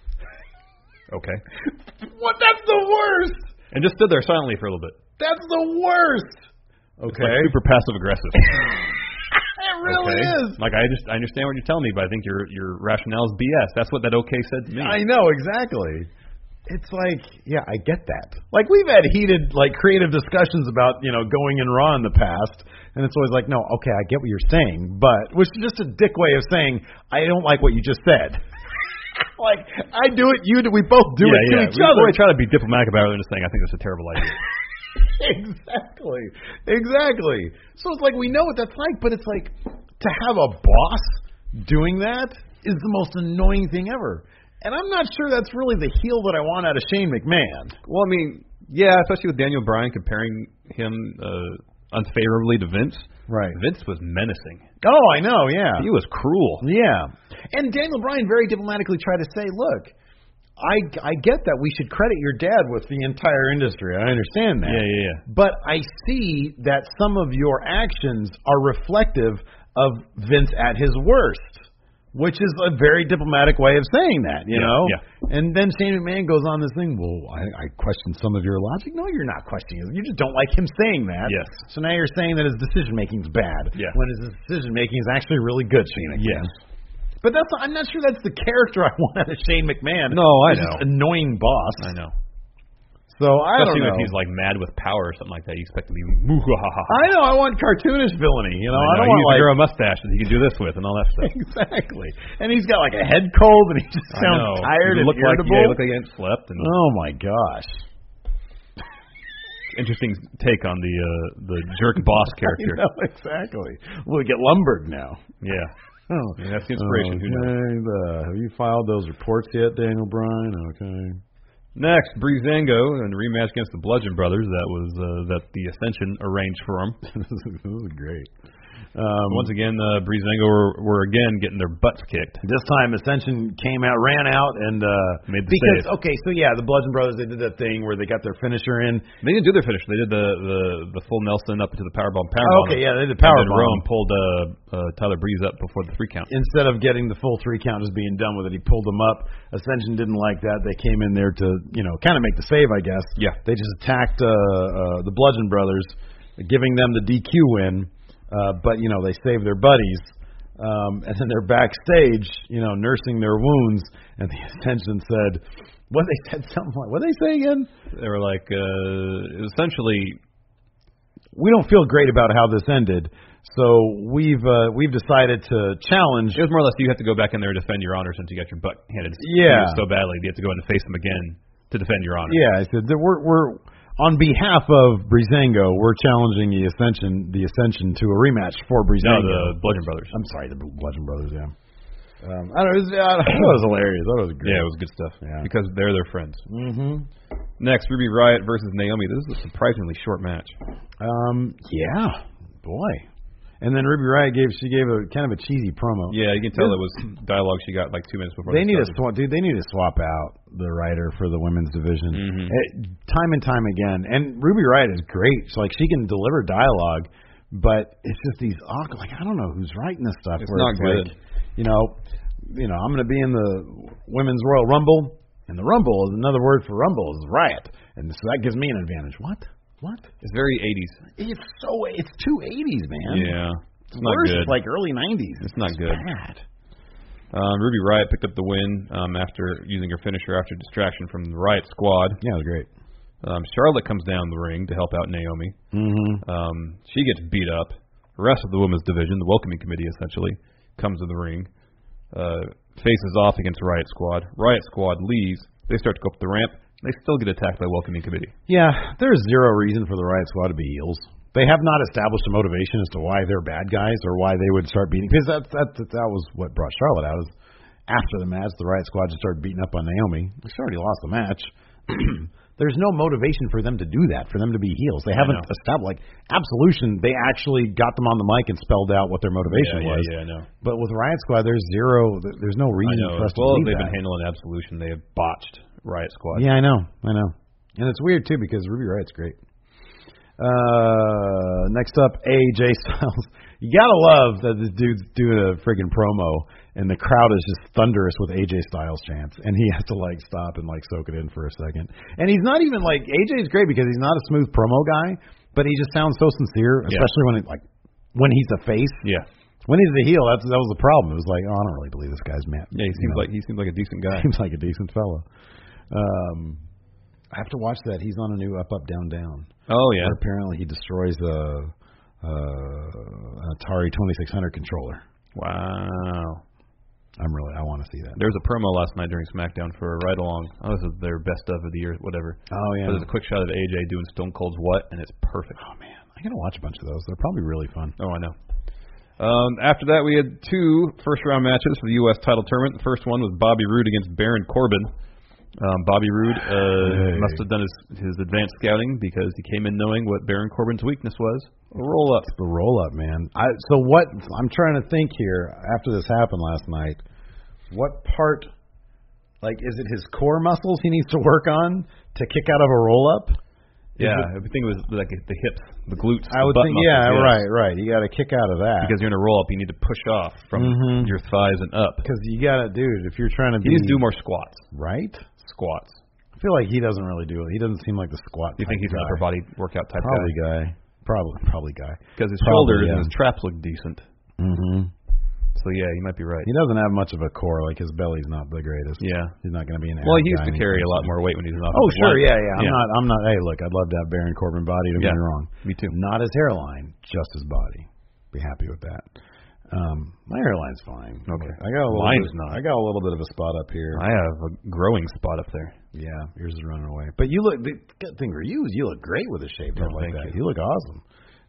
S7: Okay.
S5: What? That's the worst.
S7: And just stood there silently for a little bit.
S5: That's the worst. Okay.
S7: It's like super passive aggressive.
S5: It really
S7: okay.
S5: is.
S7: Like I just I understand what you're telling me, but I think your your rationale is B S. That's what that okay said to me.
S5: I know exactly. it's like, yeah, I get that. Like, we've had heated, like, creative discussions about, you know, going in Raw in the past, and it's always like, no, okay, I get what you're saying, but, which is just a dick way of saying, I don't like what you just said. Like, I do it, you do, we both do
S7: yeah,
S5: it to
S7: yeah.
S5: each
S7: we,
S5: other.
S7: We try to be diplomatic about it and just saying, I think that's a terrible idea.
S5: Exactly. Exactly. So it's like, we know what that's like, but it's like, to have a boss doing that is the most annoying thing ever. And I'm not sure that's really the heel that I want out of Shane McMahon.
S7: Well, I mean, yeah, especially with Daniel Bryan comparing him uh, unfavorably to Vince.
S5: Right.
S7: Vince was menacing.
S5: Oh, I know, yeah.
S7: He was cruel.
S5: Yeah. And Daniel Bryan very diplomatically tried to say, look, I, I get that we should credit your dad with the entire industry. I understand that.
S7: Yeah, yeah, yeah.
S5: But I see that some of your actions are reflective of Vince at his worst, which is a very diplomatic way of saying that, you
S7: yeah,
S5: know?
S7: Yeah.
S5: And then Shane McMahon goes on this thing, well, I, I question some of your logic. No, you're not questioning it. You just don't like him saying that.
S7: Yes.
S5: So now you're saying that his decision-making is bad,
S7: yeah.
S5: when his decision-making is actually really good, Shane McMahon.
S7: Yes.
S5: But that's I'm not sure that's the character I want out of Shane McMahon.
S7: No, I
S5: He's
S7: know.
S5: Just annoying boss.
S7: I know.
S5: So I
S7: Especially
S5: don't know.
S7: if he's like mad with power or something like that, you expect to be moo-ha-ha-ha.
S5: I know. I want cartoonish villainy. You know, I,
S7: I, know.
S5: don't
S7: He
S5: want
S7: used
S5: like
S7: to grow a mustache that he can do this with and all that stuff.
S5: Exactly. And he's got like a head cold, and he just
S7: I
S5: sounds
S7: know.
S5: tired
S7: He
S5: and
S7: looked like,
S5: irritable.
S7: yeah, he looked like he hadn't slept. And
S5: Oh my gosh.
S7: interesting take on the uh, the jerk boss character.
S5: I know, exactly. We'll get lumbered now.
S7: Yeah.
S5: Oh,
S7: yeah, that's the inspiration. Who knows?
S5: Okay, the, have you filed those reports yet, Daniel Bryan? Okay.
S7: Next, Breezango and rematch against the Bludgeon Brothers. That was uh, that the Ascension arranged for him.
S5: this, is, this is great. Um,
S7: Once again, uh, Breezango were, were again getting their butts kicked.
S5: This time, Ascension came out, ran out, and uh,
S7: made the
S5: because
S7: save.
S5: okay, so yeah, the Bludgeon Brothers, they did that thing where they got their finisher in.
S7: They didn't do their finisher. They did the the, the full Nelson up into the powerbomb. Powerbomb.
S5: Oh, okay, yeah, they did powerbomb.
S7: And then Rowan pulled uh, uh, Tyler Breeze up before the three count.
S5: Instead of getting the full three count just being done with it, he pulled them up. Ascension didn't like that. They came in there to, you know, kind of make the save, I guess.
S7: Yeah.
S5: They just attacked uh, uh, the Bludgeon Brothers, giving them the D Q win. Uh, but, you know, they saved their buddies. Um, and then they're backstage, you know, nursing their wounds. And the Ascension said, what they said something like, what did they say again?
S7: They were like, uh, essentially,
S5: we don't feel great about how this ended. So we've uh, we've decided to challenge.
S7: It was more or less you have to go back in there and defend your honor since you got your butt handed
S5: yeah.
S7: to you so badly. You have to go in and face them again to defend your honor.
S5: Yeah, I said that we're we're on behalf of Breezango, we're challenging the Ascension the Ascension to a rematch for Breezango.
S7: No, the Bludgeon Brothers.
S5: I'm sorry, the Bludgeon Brothers. Yeah. Um, I don't know. It was, I thought it was hilarious. I thought it was great.
S7: Yeah, it was good stuff.
S5: Yeah.
S7: Because they're their friends.
S5: Mm-hmm.
S7: Next, Ruby Riott versus Naomi. This is a surprisingly short match.
S5: Um. Yeah. Boy. And then Ruby Riott gave she gave a kind of a cheesy promo.
S7: Yeah, you can tell it was dialogue she got like two minutes before.
S5: They,
S7: they
S5: need
S7: started.
S5: to swap, dude. They need to swap out the writer for the women's division.
S7: Mm-hmm.
S5: It, time and time again. And Ruby Riott is great. So, like, she can deliver dialogue, but it's just these awkward. Like, I don't know who's writing this stuff.
S7: It's
S5: where
S7: not
S5: it's
S7: good.
S5: Like, you know, you know, I'm going to be in the women's Royal Rumble, and the Rumble is another word for Rumble is Riot, and so that gives me an advantage. What? What?
S7: It's very eighties.
S5: It's so it's too eighties, man.
S7: Yeah. It's not
S5: Worse,
S7: good.
S5: It's like early nineties.
S7: It's not
S5: it's
S7: good.
S5: Bad.
S7: Um, Ruby Riott picked up the win um, after using her finisher after distraction from the Riott Squad.
S5: Yeah, it was great.
S7: Um, Charlotte comes down the ring to help out Naomi.
S5: Mm-hmm.
S7: Um, she gets beat up. The rest of the women's division, the welcoming committee essentially, comes to the ring. Uh, faces off against Riott Squad. Riott Squad leaves. They start to go up the ramp. They still get attacked by welcoming committee.
S5: Yeah, there's zero reason for the Riott Squad to be heels. They have not established a motivation as to why they're bad guys or why they would start beating. Because that that that was what brought Charlotte out. Is after the match, the Riott Squad just started beating up on Naomi. She already lost the match. There's no motivation for them to do that, for them to be heels. They haven't established, like, Absolution, they actually got them on the mic and spelled out what their motivation
S7: yeah,
S5: was.
S7: Yeah, yeah, I know.
S5: But with Riott Squad, there's zero, there's no reason
S7: I know.
S5: for us
S7: As well
S5: to
S7: as
S5: believe
S7: they've
S5: that.
S7: been handling Absolution, they have botched Riott Squad.
S5: Yeah, I know, I know. And it's weird, too, because Ruby Riott's great. Uh, next up, A J Styles. You gotta love that this dude's doing a friggin' promo, and the crowd is just thunderous with A J Styles chants, and he has to like stop and like soak it in for a second. And he's not even like A J's great because he's not a smooth promo guy, but he just sounds so sincere, especially yeah. when it like when he's a face.
S7: Yeah.
S5: When he's a heel, that's that was the problem. It was like, oh, I don't really believe this guy's mad.
S7: Yeah, he seems you know, like he seems like a decent guy.
S5: Seems like a decent fella. Um, I have to watch that. He's on a new Up, Up, Down, Down.
S7: Oh yeah.
S5: Where apparently he destroys a, a Atari twenty-six hundred controller.
S7: Wow.
S5: I'm really. I want to see that.
S7: There was a promo last night during SmackDown for a ride along. Oh, this is their best of of the year, whatever.
S5: Oh yeah.
S7: So there's a quick shot of A J doing Stone Cold's What, and it's perfect.
S5: Oh man, I gotta watch a bunch of those. They're probably really fun.
S7: Oh, I know. Um, after that, we had two first round matches for the U S title tournament. The first one was Bobby Roode against Baron Corbin. Um, Bobby Roode uh,
S5: hey.
S7: must have done his his advanced scouting because he came in knowing what Baron Corbin's weakness was. A roll up.
S5: It's the roll up, man. I so what? I'm trying to think here. After this happened last night. What part, like, is it his core muscles he needs to work on to kick out of a roll-up?
S7: Yeah, I think it was like the hips, the glutes,
S5: I would
S7: the butt
S5: think,
S7: muscles,
S5: yeah,
S7: yes.
S5: right, right. You got to kick out of that.
S7: Because you're in a roll-up, you need to push off from
S5: mm-hmm.
S7: your thighs and up.
S5: Because you got to, dude, if you're trying to be...
S7: He needs to do more squats.
S5: Right?
S7: Squats.
S5: I feel like he doesn't really do it. He doesn't seem like the squat
S7: Do you think he's
S5: guy.
S7: an upper body workout type
S5: Probably
S7: guy?
S5: guy. Probably Probably guy.
S7: Because his
S5: Probably,
S7: shoulders
S5: yeah.
S7: and his traps look decent.
S5: Mm-hmm.
S7: So, yeah, you might be right.
S5: He doesn't have much of a core. Like, his belly's not the greatest.
S7: Yeah.
S5: He's not going to be an
S7: Well, he
S5: guy
S7: used to carry a lot more weight when he was an offensive
S5: Oh, sure,
S7: line.
S5: yeah, yeah. I'm
S7: yeah.
S5: not, I'm not, hey, look, I'd love to have Baron Corbin body, don't
S7: yeah.
S5: get me wrong.
S7: Me too.
S5: Not his hairline, just his body. Be happy with that. Um, my hairline's fine.
S7: Okay.
S5: I got a little
S7: Mine's
S5: bit,
S7: not.
S5: I got a little bit of a spot up here.
S7: I have a growing spot up there.
S5: Yeah, yours is running away. But you look, the good thing for you is you look great with a shaved head
S7: Oh,
S5: like
S7: thank
S5: that.
S7: you.
S5: You look awesome.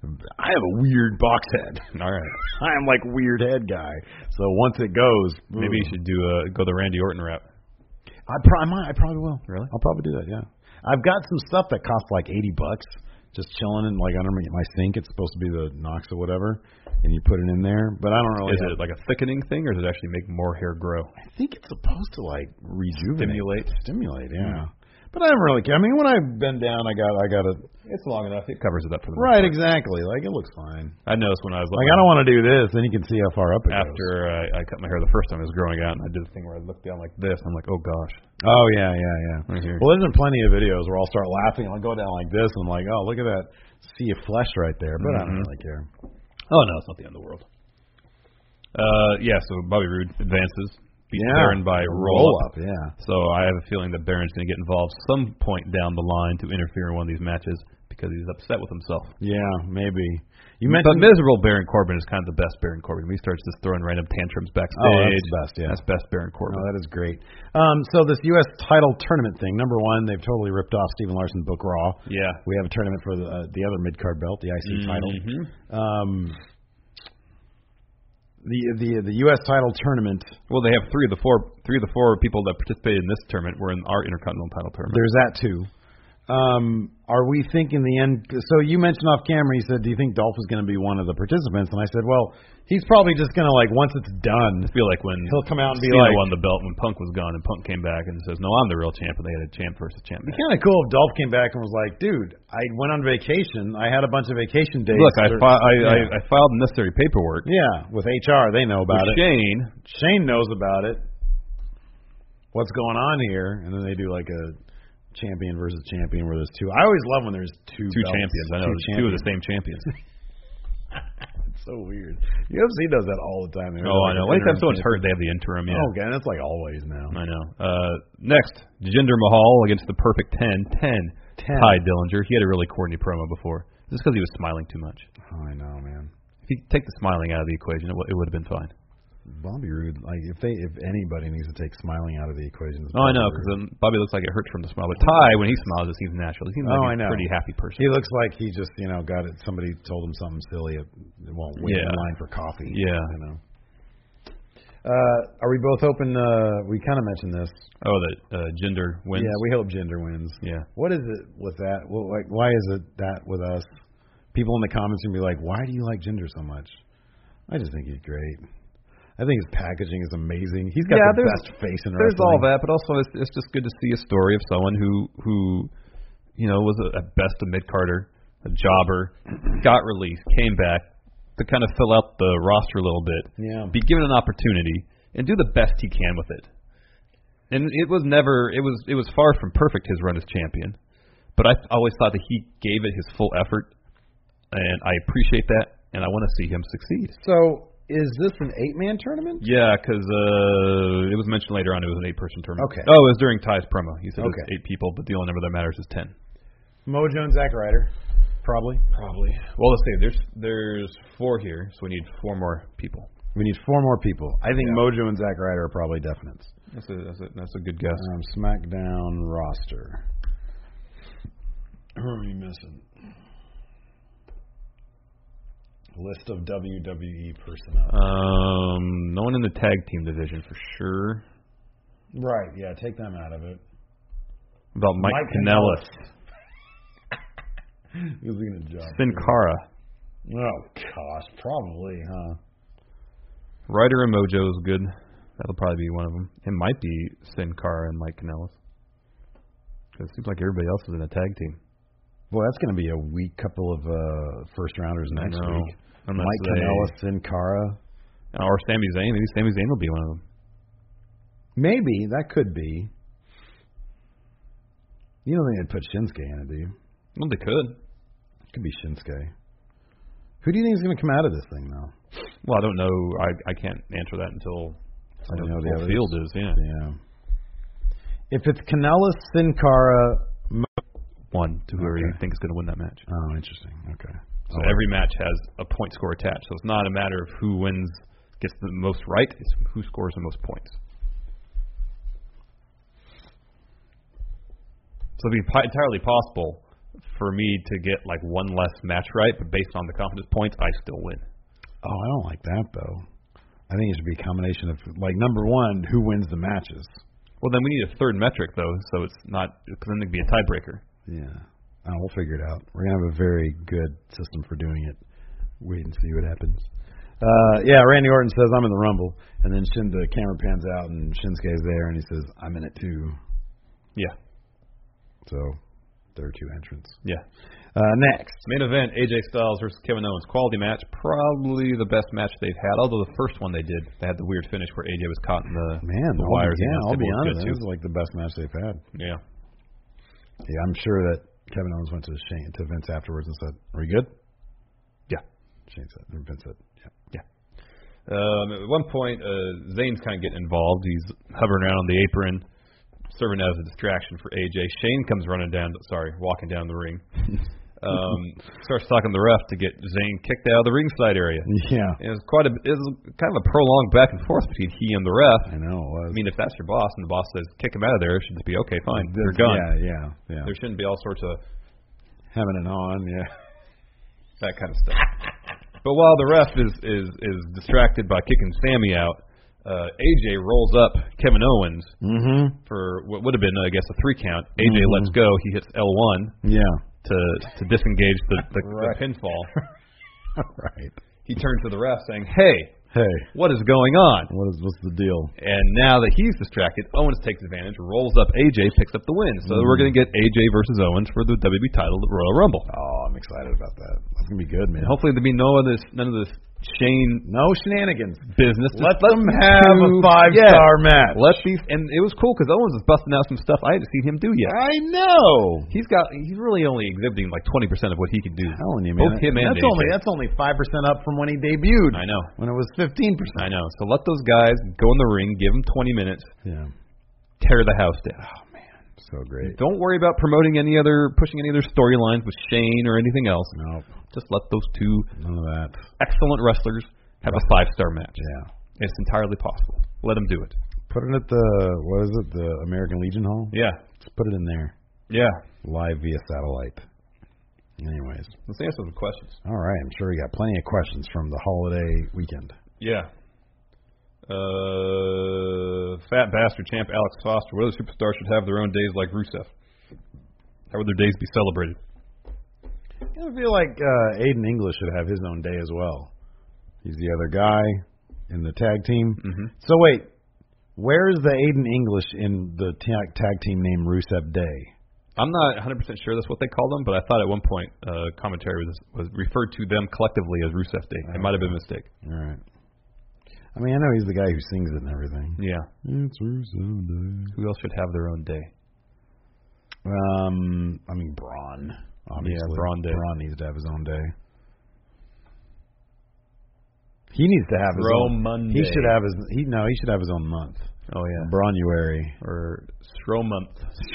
S5: I have a weird box head.
S7: All right.
S5: I am like weird head guy. So once it goes,
S7: Maybe you should do uh, go the Randy Orton route.
S5: I, pro- I might. I probably will.
S7: Really?
S5: I'll probably do that. Yeah. I've got some stuff that costs like eighty bucks, just chilling in like under my my sink. It's supposed to be the Nox or whatever, and you put it in there. But I don't really.
S7: Is
S5: have,
S7: it like a thickening thing, or does it actually make more hair grow?
S5: I think it's supposed to like rejuvenate,
S7: Stimulate?
S5: stimulate. Yeah. Mm. But I don't really care. I mean, when I bend down, I got I got it.
S7: It's long enough. It covers it up for the
S5: Right,
S7: most part.
S5: exactly. Like it looks fine.
S7: I noticed when I was
S5: Like I don't want to do this, then you can see how far up it goes.
S7: after I, I cut my hair the first time it was growing out, and I did the thing where I looked down like this. I'm like, oh gosh.
S5: Oh yeah, yeah, yeah.
S7: Right here.
S5: Well, there's been plenty of videos where I'll start laughing and I'll go down like this, and I'm like, oh, look at that sea of flesh right there. But mm-hmm. I don't really care.
S7: Oh no, it's not the end of the world. Uh, yeah. So Bobby Roode advances. Beats
S5: yeah.
S7: Baron by roll,
S5: roll
S7: up.
S5: up. Yeah.
S7: So I have a feeling that Baron's going to get involved some point down the line to interfere in one of these matches because he's upset with himself.
S5: Yeah, maybe. You
S7: But
S5: mentioned
S7: miserable Baron Corbin is kind of the best Baron Corbin. When he starts just throwing random tantrums backstage.
S5: Oh, that's the best. Yeah,
S7: that's best Baron Corbin.
S5: Oh, that is great. Um, so this U S title tournament thing. Number one, they've totally ripped off Stephen Larson Book Raw.
S7: Yeah.
S5: We have a tournament for the uh, the other mid card belt, the I C
S7: mm-hmm.
S5: title. Um, the the the U S title tournament.
S7: Well, they have three of the four three of the four people that participated in this tournament were in our Intercontinental title tournament.
S5: There's that too. Um, are we thinking the end? So you mentioned off camera, you said, do you think Dolph is going to be one of the participants? And I said, well, he's probably just going to, like, once it's done,
S7: I feel like when
S5: he'll come out and be
S7: Cena
S5: like,
S7: won the belt when Punk was gone, and Punk came back and says, no, I'm the real champ, and they had a champ versus champ.
S5: It'd be kind of cool if Dolph came back and was like, dude, I went on vacation. I had a bunch of vacation days.
S7: Look, I, fi- I,
S5: yeah.
S7: I, I filed the necessary paperwork.
S5: Yeah, with H R, they know about
S7: with
S5: it.
S7: Shane.
S5: Shane knows about it. What's going on here? And then they do like a champion versus champion where there's two. I always love when there's two
S7: Two
S5: belts,
S7: champions. I know,
S5: two,
S7: there's two of the same champions.
S5: It's so weird. U F C does that all the time. They
S7: oh,
S5: like
S7: I know. Anytime someone's hurt, they have the interim, yeah.
S5: Oh, okay, that's like always now.
S7: I know. Uh, next, Jinder Mahal against the Perfect ten. ten.
S5: ten.
S7: Ty Dillinger. He had a really corny promo before. Just because he was smiling too much.
S5: Oh, I know, man.
S7: If you take the smiling out of the equation, it, w- it would have been fine.
S5: Bobby Roode, like if they, if anybody needs to take smiling out of the equation.
S7: Oh, I know, because um, Bobby looks like it hurts from the smile. But Ty, when he smiles, it seems natural. He seems like
S5: oh,
S7: he's
S5: I know.
S7: a pretty happy person.
S5: He looks like he just, you know, got it. Somebody told him something silly. It, it won't wait
S7: yeah.
S5: in line for coffee.
S7: Yeah.
S5: You know. Uh, are we both open? Uh, we kind of mentioned this.
S7: Oh, that uh, Jinder wins.
S5: Yeah, we hope Jinder wins.
S7: Yeah.
S5: What is it with that? Well, like, why is it that with us? People in the comments can be like, "Why do you like Jinder so much?" I just think he's great. I think his packaging is amazing. He's got
S7: yeah,
S5: the best face in wrestling.
S7: There's all that, but also it's, it's just good to see a story of someone who, who, you know, was a, at best a mid-carder, a jobber, got released, came back to kind of fill out the roster a little bit,
S5: yeah.
S7: be given an opportunity, and do the best he can with it. And it was never, it was, it was far from perfect his run as champion, but I always thought that he gave it his full effort, and I appreciate that, and I want to see him succeed.
S5: So. is this an eight-man tournament?
S7: Yeah, because uh, it was mentioned later on it was an eight-person tournament.
S5: Okay.
S7: Oh, it was during Ty's promo. He said
S5: Okay.
S7: it was eight people, but the only number that matters is ten.
S5: Mojo and Zack Ryder, probably.
S7: Probably. Well, let's see. There's there's four here, so we need four more people.
S5: We need four more people. I think
S7: Yeah.
S5: Mojo and Zack Ryder are probably definites.
S7: That's a that's a, that's a good guess.
S5: Um, SmackDown roster. Who are we missing? List of W W E personnel.
S7: Um, no one in the tag team division for sure.
S5: Right, yeah, take them out of it.
S7: About Mike,
S5: Mike
S7: Kanellis,
S5: He's doing a job.
S7: Sin Cara,
S5: Oh, gosh, probably, huh?
S7: Ryder and Mojo is good. That'll probably be one of them. It might be Sin Cara and Mike Kanellis. Because it seems like everybody else is in a tag team.
S5: Boy, that's going to be a weak couple of uh, first rounders next
S7: I know.
S5: week.
S7: Unless
S5: Mike
S7: they-
S5: Kanellis, Sin Cara.
S7: Or Sami Zayn. Maybe Sami Zayn will be one of them.
S5: Maybe, that could be. You don't think they'd put Shinsuke in it, do you?
S7: Well, they could.
S5: It could be Shinsuke. Who do you think is going to come out of this thing, though?
S7: Well, I don't know. I I can't answer that until I know
S5: know
S7: what
S5: the
S7: the
S5: others.
S7: field is. Yeah.
S5: Yeah. If it's Kanellis, Sin Cara...
S7: One to whoever
S5: Okay.
S7: you think is going to win that match.
S5: Oh, interesting. Okay.
S7: So every match has a point score attached. So it's not a matter of who wins, gets the most right. It's who scores the most points. So it'd be pi- entirely possible for me to get like one less match right, but based on the confidence points, I still win.
S5: Oh, I don't like that, though. I think it should be a combination of, like, number one, who wins the matches.
S7: Well, then we need a third metric, though, so it's not, because then it'd be a tiebreaker.
S5: Yeah. Oh, we'll figure it out. We're going to have a very good system for doing it. Wait and see what happens. Uh, yeah, Randy Orton says, I'm in the Rumble. And then Shin, the camera pans out, and Shinsuke's there, and he says, I'm in it, too.
S7: Yeah.
S5: So, there are two entrants.
S7: Yeah.
S5: Uh, next.
S7: Main event, A J Styles versus Kevin Owens. Quality match. Probably the best match they've had, although the first one they did, they had the weird finish where A J was caught in the,
S5: Man,
S7: the
S5: I'll
S7: wires.
S5: be, yeah,
S7: against
S5: I'll
S7: him.
S5: be
S7: It was
S5: honest.
S7: good,
S5: This
S7: too.
S5: is like the best match they've had.
S7: Yeah.
S5: Yeah, I'm sure that Kevin Owens went to Shane, to Vince afterwards and said, are we good?
S7: Yeah.
S5: Shane said, or Vince said, yeah.
S7: Yeah. Um, at one point, uh, Zayn's kind of getting involved. He's hovering around on the apron, serving as a distraction for A J. Shane comes running down, sorry, walking down the ring. Um, starts talking to the ref to get Zayn kicked out of the ringside area.
S5: Yeah.
S7: It was quite a, it was kind of a prolonged back and forth between he and the ref.
S5: I know it was.
S7: I mean, if that's your boss and the boss says kick him out of there, it should just be okay, fine,
S5: This-
S7: you're gone.
S5: Yeah, yeah, yeah.
S7: There shouldn't be all sorts of
S5: Having it on, yeah.
S7: that kind of stuff. But while the ref is is is distracted by kicking Sammy out, uh, A J rolls up Kevin Owens
S5: Mm-hmm.
S7: for what would have been, I guess, a three count. A J
S5: Mhm.
S7: lets go. He hits L one
S5: Yeah.
S7: to to disengage the, the,
S5: Right.
S7: the pinfall.
S5: Right.
S7: He turns to the ref saying, "Hey,
S5: Hey,
S7: what is going on?"
S5: what is what's the deal?
S7: And now that he's distracted, Owens takes advantage, rolls up A J, picks up the win. So
S5: Mm.
S7: we're going to get A J versus Owens for the W W E title at Royal Rumble.
S5: Oh, I'm excited about that. That's gonna be good, man.
S7: And hopefully there'll be no of this, none of this Shane
S5: No shenanigans.
S7: business.
S5: Let
S7: Just
S5: them
S7: these
S5: have a
S7: two-
S5: five-star
S7: yeah,
S5: match.
S7: Let these, and it was cool because Owens was busting out some stuff I hadn't seen him do yet.
S5: I know.
S7: He's got, he's really only exhibiting like twenty percent of what he can do.
S5: Telling you, man.
S7: Both him and
S5: that's
S7: A J.
S5: only that's only five percent up from when he debuted.
S7: I know,
S5: When it was fifteen percent.
S7: I know. So let those guys go in the ring, give them twenty minutes,
S5: Yeah.
S7: tear the house down.
S5: Oh man, so great.
S7: Don't worry about promoting any other, pushing any other storylines with Shane or anything else.
S5: No,
S7: Just let those two
S5: none of that.
S7: excellent wrestlers have a five-star match.
S5: Yeah.
S7: It's entirely possible. Let them do it.
S5: Put it at the what is it? The American Legion Hall.
S7: Yeah,
S5: Just put it in there,
S7: yeah.
S5: live via satellite. Anyways,
S7: Let's answer some questions.
S5: all right. I'm sure we got plenty of questions from the holiday weekend.
S7: Yeah. Uh, Fat Bastard Champ Alex Foster. What other superstars should have their own days like Rusev? How would their days be celebrated?
S5: I feel like uh, Aiden English should have his own day as well. He's the other guy in the tag team.
S7: Mm-hmm.
S5: So wait, where is the Aiden English in the tag, tag team name Rusev Day?
S7: I'm not one hundred percent sure that's what they call them, but I thought at one point uh, commentary was was referred to them collectively as Rusev Day. It might have been a mistake.
S5: All right. I mean, I know he's the guy who sings it and everything.
S7: Yeah.
S5: It's Rusev Day.
S7: Who else should have their own day?
S5: Um, I mean Braun. Obviously,
S7: Yeah, Braun Day.
S5: Braun needs to have his own day. He needs to have his
S7: Throw
S5: own.
S7: Monday.
S5: He should have his. He no. He should have his own month.
S7: Oh yeah,
S5: Bronuary
S7: or Stro month.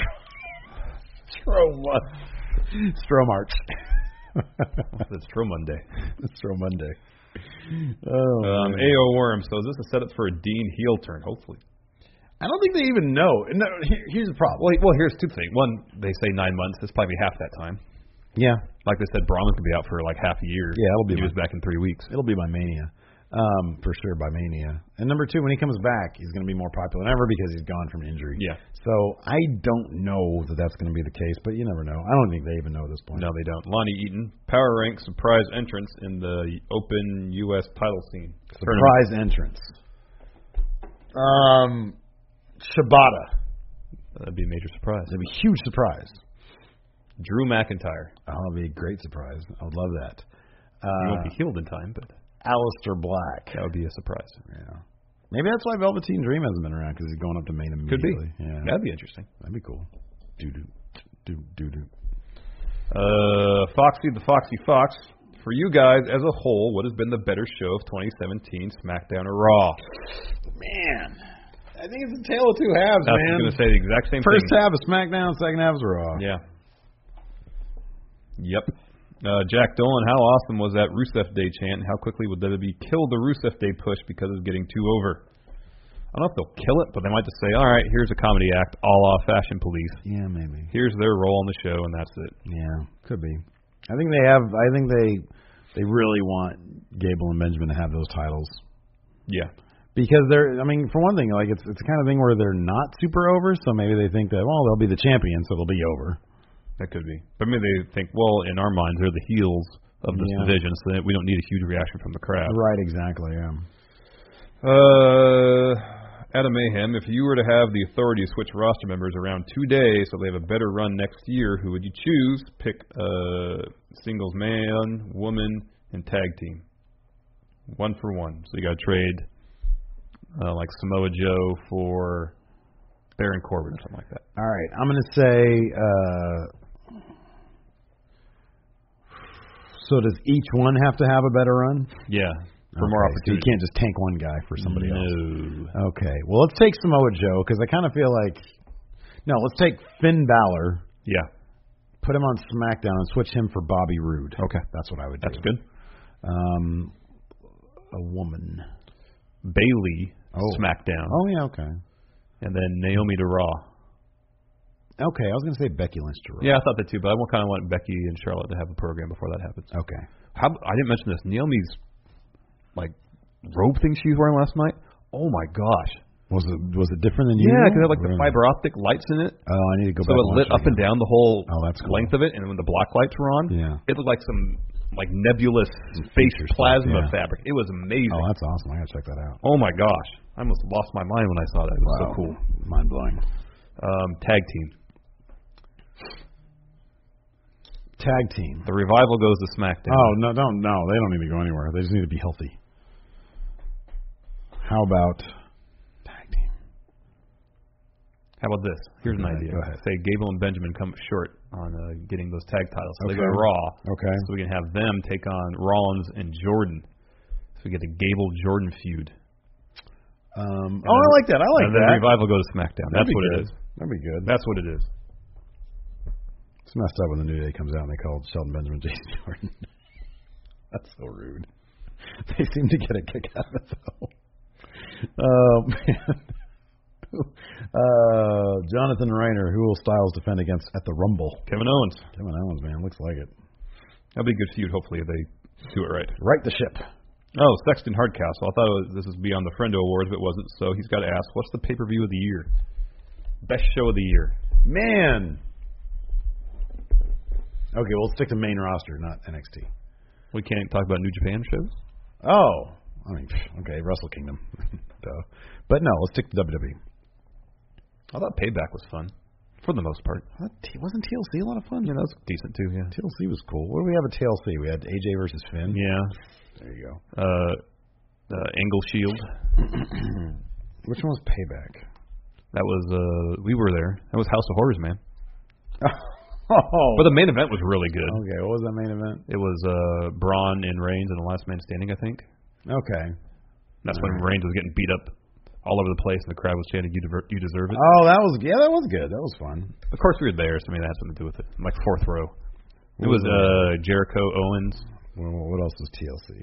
S5: Stro month. Stro March.
S7: That's Stro Monday.
S5: Stro Monday. Oh,
S7: um, A O Worm. So is this a setup for a Dean heel turn? Hopefully.
S5: I don't think they even know. No, here, here's the problem.
S7: Well, well, here's two things. One, they say nine months. It's probably half that time.
S5: Yeah.
S7: Like they said, Braun could be out for like half a year.
S5: Yeah, it'll be.
S7: He was back in three weeks.
S5: It'll be by Mania. Um, for sure by Mania. And number two, when he comes back, he's going to be more popular than ever because he's gone from injury.
S7: Yeah.
S5: So I don't know that that's going to be the case, but you never know. I don't think they even know at this point.
S7: No, they don't. Lonnie Eaton, power rank surprise entrance in the Open U S title scene.
S5: Surprise
S7: Tournament.
S5: entrance. Um, Shibata.
S7: That'd be a major surprise.
S5: That'd be a huge surprise.
S7: Drew McIntyre.
S5: Oh, that'd be a great surprise. I would love that. Uh,
S7: he won't be healed in time, but
S5: Aleister Black.
S7: That would be a surprise.
S5: Yeah. Maybe that's why Velveteen Dream hasn't been around, because he's going up to main immediately.
S7: Could be.
S5: Yeah.
S7: That'd be interesting.
S5: That'd be cool. Do do do do do.
S7: Uh, Foxy the Foxy Fox. For you guys as a whole, what has been the better show of twenty seventeen, SmackDown or Raw?
S5: Man, I think it's a tale of two halves,
S7: I was
S5: man.
S7: going to say the exact same
S5: First
S7: thing.
S5: half is SmackDown, second half is Raw.
S7: Yeah. Yep. Uh, Jack Dolan, how awesome was that Rusev Day chant? And how quickly would W W E kill the Rusev Day push because it's getting too over? I don't know if they'll kill it, but they might just say, all right, here's a comedy act, a la Fashion Police.
S5: Yeah, maybe.
S7: Here's their role on the show, and that's it.
S5: Yeah, could be. I think they have. I think they they really want Gable and Benjamin to have those titles.
S7: Yeah.
S5: Because they're, I mean, for one thing, like it's it's the kind of thing where they're not super over, so maybe they think that, well, they'll be the champions, so they'll be over.
S7: That could be. But maybe they think, well, in our minds, they're the heels of this
S5: Yeah.
S7: division, so that we don't need a huge reaction from the crowd.
S5: Right, exactly, yeah.
S7: Uh, Adam Mayhem, if you were to have the authority to switch roster members around two days so they have a better run next year, who would you choose? Pick a singles man, woman, and tag team. One for one. So you got to trade uh, like Samoa Joe for Baron Corbin or something like that.
S5: All right, I'm going to say, uh, so does each one have to have a better run?
S7: Yeah. For
S5: Okay,
S7: more
S5: so you
S7: opportunity.
S5: can't just tank one guy for somebody
S7: no.
S5: else. Okay. Well, let's take Samoa Joe, because I kind of feel like, no, let's take Finn Balor,
S7: Yeah.
S5: put him on SmackDown, and switch him for Bobby Roode.
S7: Okay.
S5: That's what I would do.
S7: That's good.
S5: Um, a woman.
S7: Bailey,
S5: Oh.
S7: SmackDown.
S5: Oh, yeah, okay.
S7: And then Naomi to Raw.
S5: Okay, I was going to say Becky Lynch to Raw.
S7: Yeah, I thought that too, but I kind of want Becky and Charlotte to have a program before that happens.
S5: Okay.
S7: How, I didn't mention this. Naomi's like robe thing she was wearing last night. Oh my gosh!
S5: Was it was it different than you?
S7: Yeah, because it had like the fiber optic lights in it,
S5: Oh, I need to go
S7: so
S5: back.
S7: it
S5: and
S7: lit
S5: watch
S7: up and down the whole
S5: Oh, that's cool.
S7: length of it. And when the black lights were on,
S5: Yeah.
S7: it looked like some like nebulous space
S5: feature stuff,
S7: plasma
S5: yeah.
S7: fabric. It was amazing.
S5: Oh, that's awesome. I gotta check that out.
S7: Oh my gosh! I almost lost my mind when I saw that. It was so cool.
S5: Mind blowing.
S7: Um, tag team.
S5: Tag team.
S7: The Revival goes to SmackDown.
S5: Oh no, don't no, they don't need to go anywhere. They just need to be healthy. How about tag team?
S7: How about this? Here's an
S5: Okay,
S7: idea.
S5: go ahead.
S7: Say Gable and Benjamin come up short on uh, getting those tag titles. So they go
S5: Okay.
S7: to Raw.
S5: Okay.
S7: So we can have them take on Rollins and Jordan. So we get a Gable Jordan feud.
S5: Um,
S7: And
S5: oh, I
S7: then-
S5: like that. I like
S7: and then
S5: that.
S7: Revival goes to SmackDown.
S5: That'd
S7: That's
S5: be
S7: what
S5: good.
S7: it is.
S5: That'd be good.
S7: That's what it is.
S5: It's messed up when the New Day comes out and they call Shelton Benjamin Jason Jordan. That's so rude. They seem to get a kick out of it though. Oh man. uh, Jonathan Reiner, who will Styles defend against at the Rumble?
S7: Kevin Owens.
S5: Kevin Owens, man, looks like it.
S7: That'll be a good feud. Hopefully if they do it right.
S5: Right the ship.
S7: Oh, Sexton Hardcastle. I thought it was, this was beyond the Friendo Awards, but it wasn't. So he's got to ask, what's the pay per view of the year? Best show of the year.
S5: Man. Okay, we'll stick to main roster, not N X T.
S7: We can't talk about New Japan shows.
S5: Oh, I mean, okay, Wrestle Kingdom. Duh. But no, let's stick to W W E.
S7: I thought Payback was fun, for the most part.
S5: What? Wasn't T L C a lot of fun?
S7: Yeah, that was decent too. Yeah.
S5: T L C was cool. What do we have at T L C? We had A J versus Finn.
S7: Yeah.
S5: There you go.
S7: Uh, uh, Angle Shield.
S5: Which one was Payback?
S7: That was uh, we were there. That was House of Horrors, man.
S5: Oh.
S7: But the main event was really good.
S5: Okay, what was that main event?
S7: It was uh, Braun and Reigns and the Last Man Standing, I think.
S5: Okay.
S7: That's when Reigns was getting beat up all over the place, and the crowd was chanting, "You, dever- you deserve it."
S5: Oh, that was yeah, that was good. That was fun.
S7: Of course, we were there, so maybe that had something to do with it. Like fourth row. It
S5: What
S7: was
S5: was
S7: uh, Jericho, Owens,
S5: Well, what else was T L C?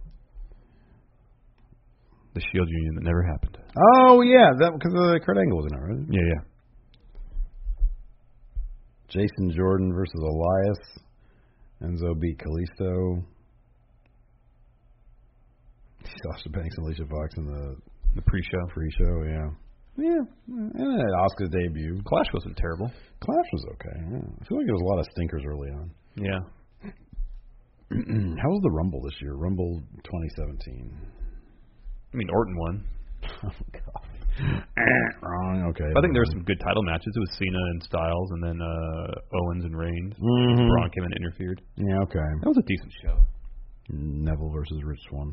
S7: the Shield Union that never happened.
S5: Oh yeah, that because uh, Kurt Angle was in it, right?
S7: Yeah, yeah.
S5: Jason Jordan versus Elias. Enzo beat Kalisto. Sasha Banks and Alicia Fox in the
S7: The pre-show.
S5: pre-show, yeah. Yeah, and then Asuka's debut.
S7: Clash wasn't terrible.
S5: Clash was okay. Yeah. I feel like there was a lot of stinkers early on.
S7: Yeah.
S5: How was the Rumble this year? Rumble twenty seventeen.
S7: I mean, Orton won.
S5: Oh, God. Wrong, okay.
S7: But I think there were some good title matches. It was Cena and Styles, and then uh, Owens and Reigns.
S5: Mm-hmm.
S7: Braun came in and interfered.
S5: Yeah, okay.
S7: That was a decent show.
S5: Neville versus Rich Swann.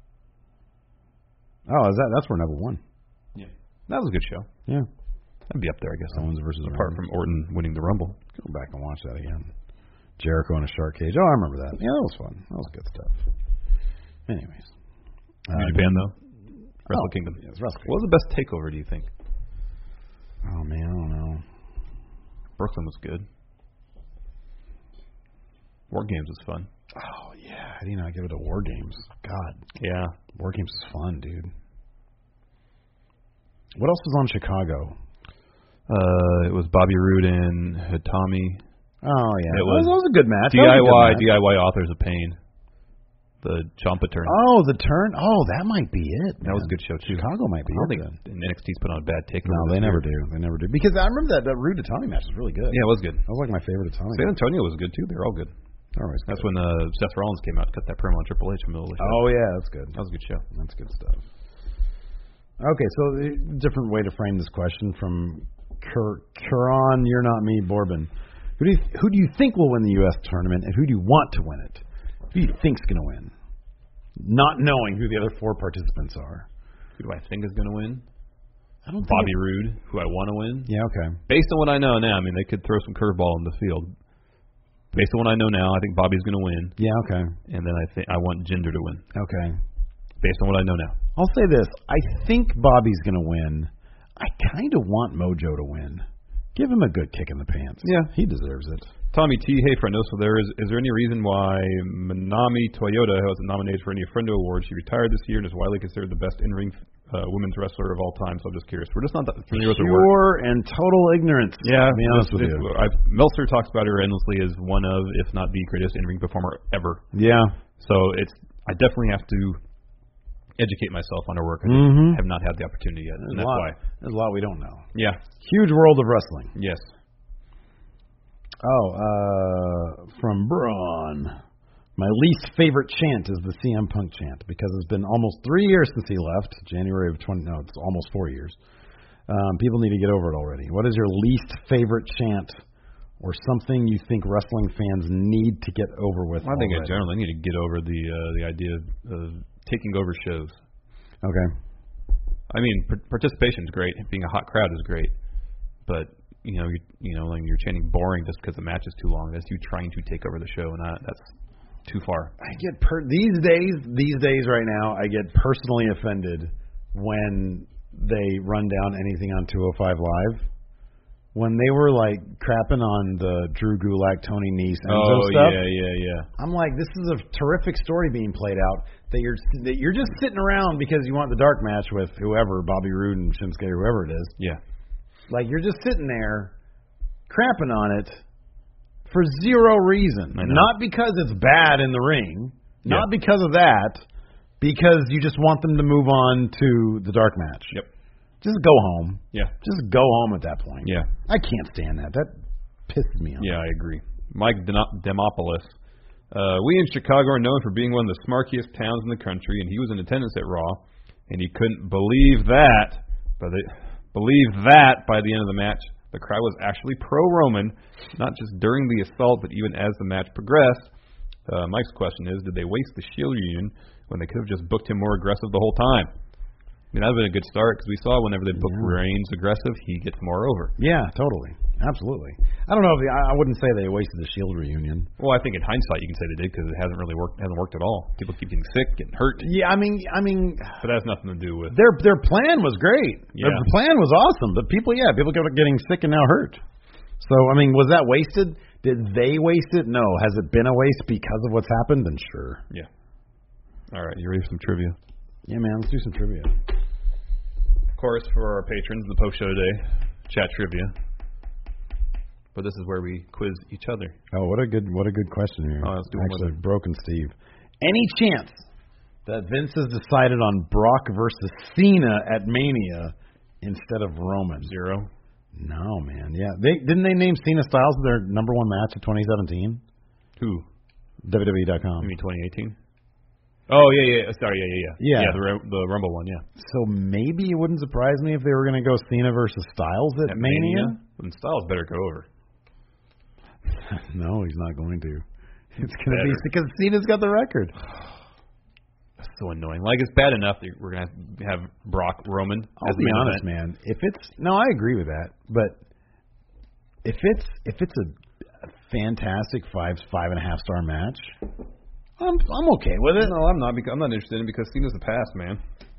S5: Oh, is that that's where Neville won?
S7: Yeah. That was a good show.
S5: Yeah.
S7: That'd be up there, I guess.
S5: Owens versus
S7: Apart
S5: Reigns.
S7: from Orton winning the Rumble.
S5: Go back and watch that again. Jericho in a shark cage. Oh, I remember that. Yeah, that was fun. That was good stuff. Anyways.
S7: New
S5: Uh,
S7: Japan, though. Wrestle
S5: oh,
S7: Kingdom.
S5: Yeah, it's Wrestle Kingdom.
S7: What was the best takeover, do you think?
S5: Oh, man, I don't know.
S7: Brooklyn was good. War Games was fun.
S5: Oh, yeah. How do you not give it to War Games? God.
S7: Yeah.
S5: War Games is fun, dude. What else was on Chicago?
S7: Uh, it was Bobby Roode and Hitami.
S5: Oh, yeah.
S7: It was
S5: that was a good match.
S7: D
S5: That was
S7: I
S5: a good
S7: Y,
S5: match.
S7: D I Y Authors of Pain. The Ciampa turn.
S5: Oh, the turn. Oh, that might be it.
S7: That was a
S5: man.
S7: good show, too.
S5: Chicago might be
S7: I don't
S5: it
S7: think
S5: then.
S7: N X T's put on a bad takeover.
S5: No, they
S7: this
S5: never
S7: year.
S5: do. They never do. Because I remember that, that Rude Itami match was really good.
S7: Yeah, it was good.
S5: That was like my favorite Itami.
S7: San Antonio was good, too. They were all good.
S5: Always
S7: That's
S5: good.
S7: when uh, Seth Rollins came out and cut that promo on Triple H in the middle of the show.
S5: Oh, yeah, that's good.
S7: That was a good show.
S5: That's good stuff. Okay, so the different way to frame this question from Cur- Curon, You're Not Me, Bourbon. Who do you who do you think will win the U S tournament, and who do you want to win it? Who do you think's going to win? Not knowing who the other four participants are.
S7: Who do I think is going to win?
S5: I don't think
S7: Bobby
S5: it-
S7: Roode, who I want to win.
S5: Yeah, okay.
S7: Based on what I know now, I mean, they could throw some curveball in the field. Based on what I know now, I think Bobby's going to win,
S5: Yeah, okay.
S7: and then I think I want Jinder to win.
S5: Okay.
S7: Based on what I know now.
S5: I'll say this. I think Bobby's going to win. I kind of want Mojo to win. Give him a good kick in the pants.
S7: Yeah.
S5: He deserves it.
S7: Tommy T, hey friendo, so there is is there any reason why Manami Toyota wasn't nominated for any Friendo Award? She retired this year and is widely considered the best in-ring uh, women's wrestler of all time, so I'm just curious. We're just not that familiar with her work.
S5: Pure and total ignorance.
S7: Yeah,
S5: to be honest with
S7: it-
S5: you.
S7: I've, Meltzer talks about her endlessly as one of, if not the greatest in-ring performer ever.
S5: Yeah.
S7: So it's I definitely have to educate myself on her work. I just
S5: Mhm.
S7: have not had the opportunity yet,
S5: There's
S7: and
S5: a
S7: that's
S5: lot,
S7: why.
S5: There's a lot we don't know.
S7: Yeah.
S5: Huge world of wrestling.
S7: Yes.
S5: Oh, uh, from Braun. My least favorite chant is the C M Punk chant because it's been almost three years since he left. January of twenty. No, it's almost four years. Um, people need to get over it already. What is your least favorite chant, or something you think wrestling fans need to get over with?
S7: I think in
S5: already?
S7: general they need to get over the uh, the idea of, of taking over shows.
S5: Okay.
S7: I mean, par- participation is great. Being a hot crowd is great, but you know, you, you know, when you're chanting boring just because the match is too long, that's you trying to take over the show, and I, that's too far.
S5: I get per- these days. These days, right now, I get personally offended when they run down anything on two oh five Live. When they were like crapping on the Drew Gulak, Tony Nese, Enzo
S7: Oh
S5: stuff.
S7: yeah, yeah, yeah.
S5: I'm like, this is a terrific story being played out. That you're that you're just sitting around because you want the dark match with whoever, Bobby Roode and Shinsuke, or whoever it is.
S7: Yeah.
S5: Like you're just sitting there, crapping on it for zero reason.
S7: I know.
S5: Not because it's bad in the ring.
S7: Yeah.
S5: Not because of that. Because you just want them to move on to the dark match.
S7: Yep.
S5: Just go home.
S7: Yeah.
S5: Just go home at that point.
S7: Yeah.
S5: I can't stand that. That pisses me off.
S7: Yeah, I agree. Mike Deno- Demopoulos. Uh, we in Chicago are known for being one of the smarkiest towns in the country, and he was in attendance at Raw, and he couldn't believe that. But they, believe that by the end of the match, the crowd was actually pro-Roman, not just during the assault, but even as the match progressed. Uh, Mike's question is, did they waste the Shield Union when they could have just booked him more aggressive the whole time? I mean, that would have been a good start because we saw whenever they book
S5: Yeah.
S7: Reigns aggressive, he gets more over.
S5: Yeah, totally. Absolutely. I don't know if they, I I wouldn't say they wasted the Shield reunion.
S7: Well, I think in hindsight you can say they did because it hasn't really worked. Hasn't worked at all. People keep getting sick, getting hurt.
S5: Yeah, I mean, I mean,
S7: but that has nothing to do with
S5: their their plan was great.
S7: Yeah.
S5: Their plan was awesome, but people, yeah, people kept getting sick and now hurt. So, I mean, was that wasted? Did they waste it? No. Has it been a waste because of what's happened? Then sure.
S7: Yeah. All right, you ready for some trivia?
S5: Yeah, man, let's do some trivia.
S7: Of course, for our patrons, the post show today, chat trivia. But this is where we quiz each other.
S5: Oh, what a good what a good question here.
S7: Oh, let's do one
S5: Actually,
S7: more.
S5: Broken Steve. Any chance that Vince has decided on Brock versus Cena at Mania instead of Roman?
S7: Zero.
S5: No, man. Yeah, they didn't they name Cena Styles their number one match of twenty seventeen?
S7: Who?
S5: W W E dot com.
S7: You mean twenty eighteen? Oh yeah, yeah. Sorry, yeah, yeah, yeah.
S5: Yeah.
S7: Yeah, the the Rumble one, yeah.
S5: So maybe it wouldn't surprise me if they were going to go Cena versus Styles at,
S7: At
S5: Mania.
S7: Mania? Then Styles better go over.
S5: No, he's not going to. It's going to be
S7: Better.
S5: because Cena's got the record.
S7: That's so annoying. Like it's bad enough that we're gonna have Brock Roman.
S5: I'll
S7: as
S5: be
S7: the main
S5: honest,
S7: event.
S5: man. If it's no, I agree with that. But if it's if it's a fantastic five five and a half star match, I'm I'm okay with it.
S7: No, I'm not. Because I'm not interested in it because Cena's the past, man.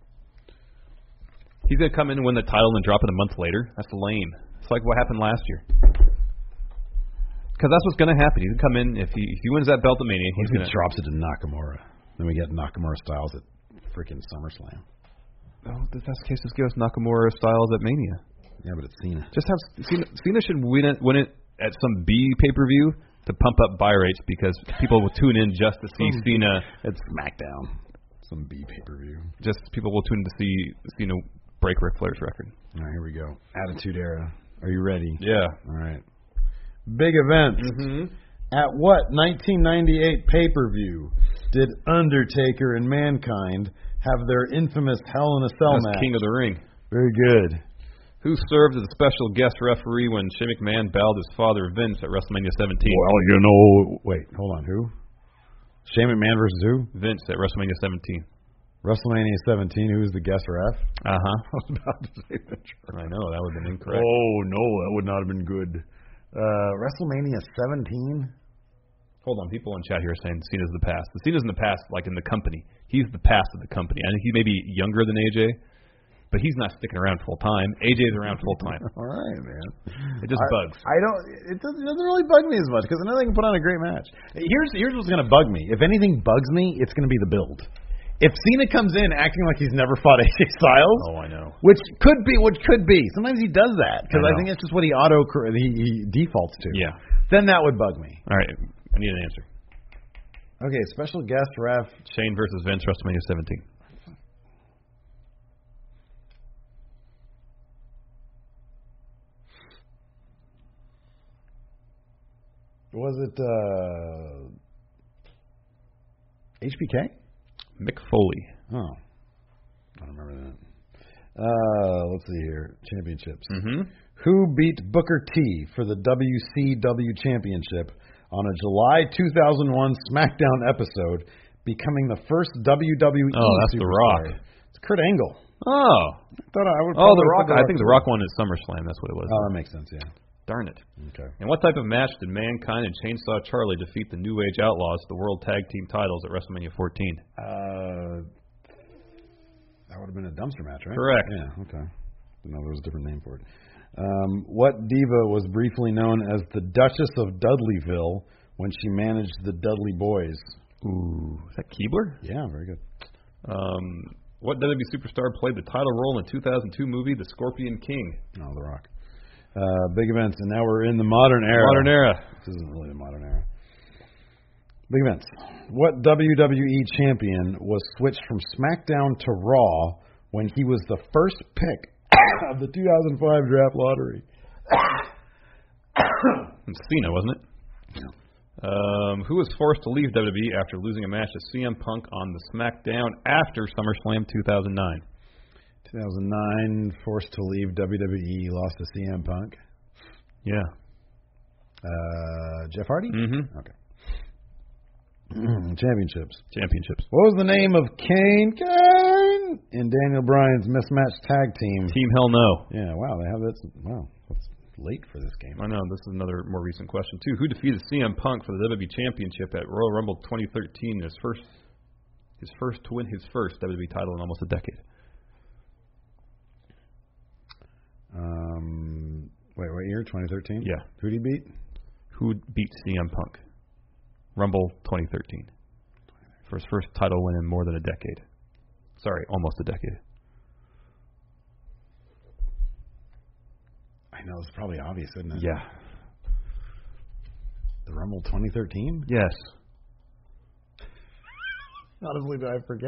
S7: He's gonna come in and win the title and drop it a month later. That's lame. It's like what happened last year. Because that's what's gonna happen. He's gonna come in if he if he wins that belt at Mania. He's
S5: He
S7: gonna
S5: drops it to Nakamura. Then we get Nakamura Styles at freaking SummerSlam.
S7: Oh, if that's the case, just give us Nakamura Styles at Mania.
S5: Yeah, but it's Cena.
S7: Just have Cena, Cena should win it win it at some B pay per view to pump up buy rates because people will tune in just to see Cena.
S5: It's SmackDown. Some B pay per view.
S7: Just people will tune in to see Cena break Ric Flair's record.
S5: All right, here we go. Attitude Era. Are you ready?
S7: Yeah.
S5: All right. Big event.
S7: Mm-hmm.
S5: At what nineteen ninety-eight pay per view did Undertaker and Mankind have their infamous Hell in a Cell
S7: That's
S5: match?
S7: King of the Ring.
S5: Very good.
S7: Who served as a special guest referee when Shane McMahon battled his father Vince at WrestleMania seventeen?
S5: Well, you know. Wait, hold on. Who? Shane McMahon versus who?
S7: Vince at WrestleMania seventeen.
S5: WrestleMania seventeen. Who was the guest ref?
S7: Uh huh.
S5: I was about to say that.
S7: I know that would have been incorrect.
S5: Oh no, that would not have been good. Uh, WrestleMania seventeen.
S7: Hold on, people in chat here are saying Cena's the past. The Cena's in the past, like in the company. He's the past of the company. I think he may be younger than A J, but he's not sticking around full time. A J's around full time.
S5: All right, man.
S7: It just
S5: I,
S7: bugs.
S5: I don't. It doesn't, it doesn't really bug me as much because I know they can put on a great match. Here's here's what's going to bug me. If anything bugs me, it's going to be the build. If Cena comes in acting like he's never fought A J Styles,
S7: Oh, I know.
S5: which could be, which could be. Sometimes he does that because
S7: I
S5: I,
S7: know.
S5: think it's just what he auto he, he defaults to.
S7: Yeah.
S5: Then that would bug me.
S7: All right, I need an answer.
S5: Okay, special guest ref.
S7: Shane versus Vince, WrestleMania seventeen.
S5: Was it uh, H B K?
S7: Mick Foley.
S5: Oh, I don't remember that. Uh, let's see here. Championships.
S7: Mm-hmm.
S5: Who beat Booker T for the W C W Championship on a July two thousand one SmackDown episode, becoming the first W W E
S7: Oh, that's The
S5: superstar?
S7: Rock.
S5: It's Kurt Angle.
S7: Oh.
S5: I thought I would.
S7: Oh,
S5: probably
S7: The Rock.
S5: put
S7: I think The Rock won at SummerSlam. That's what it was.
S5: Oh, that makes sense. Yeah.
S7: Darn it.
S5: Okay.
S7: In what type of match did Mankind and Chainsaw Charlie defeat the New Age Outlaws to the World Tag Team titles at WrestleMania fourteen?
S5: Uh, that would have been a dumpster match, right?
S7: Correct.
S5: Yeah. Okay. No, there was a different name for it. Um, what diva was briefly known as the Duchess of Dudleyville when she managed the Dudley Boys?
S7: Ooh, is that Keebler?
S5: Yeah, very good.
S7: Um, what W W E superstar played the title role in the two thousand two movie The Scorpion King?
S5: Oh, The Rock. Uh, big events, and now we're in the modern era.
S7: Modern era.
S5: This isn't really the modern era. Big events. What W W E champion was switched from SmackDown to Raw when he was the first pick of the two thousand five draft lottery?
S7: Cena, wasn't it? No. Um, who was forced to leave W W E after losing a match to C M Punk on the SmackDown after SummerSlam two thousand nine?
S5: two thousand nine, forced to leave W W E, lost to C M Punk.
S7: Yeah.
S5: Uh, Jeff Hardy?
S7: Mm-hmm.
S5: Okay. Championships.
S7: Championships.
S5: What was the name of Kane, Kane, in Daniel Bryan's mismatched tag team?
S7: Team Hell No.
S5: Yeah, wow, they have that. Wow, that's late for this game.
S7: I know. This is another more recent question, too. Who defeated C M Punk for the W W E Championship at Royal Rumble twenty thirteen, his first his first to win his first W W E title in almost a decade?
S5: Um, wait, what year? twenty thirteen?
S7: Yeah.
S5: Who did he beat?
S7: Who beat C M Punk? Rumble twenty thirteen. For his first title win in more than a decade. Sorry, almost a decade.
S5: I know, it's probably obvious, isn't it?
S7: Yeah.
S5: The Rumble twenty thirteen?
S7: Yes.
S5: Honestly, did I forget?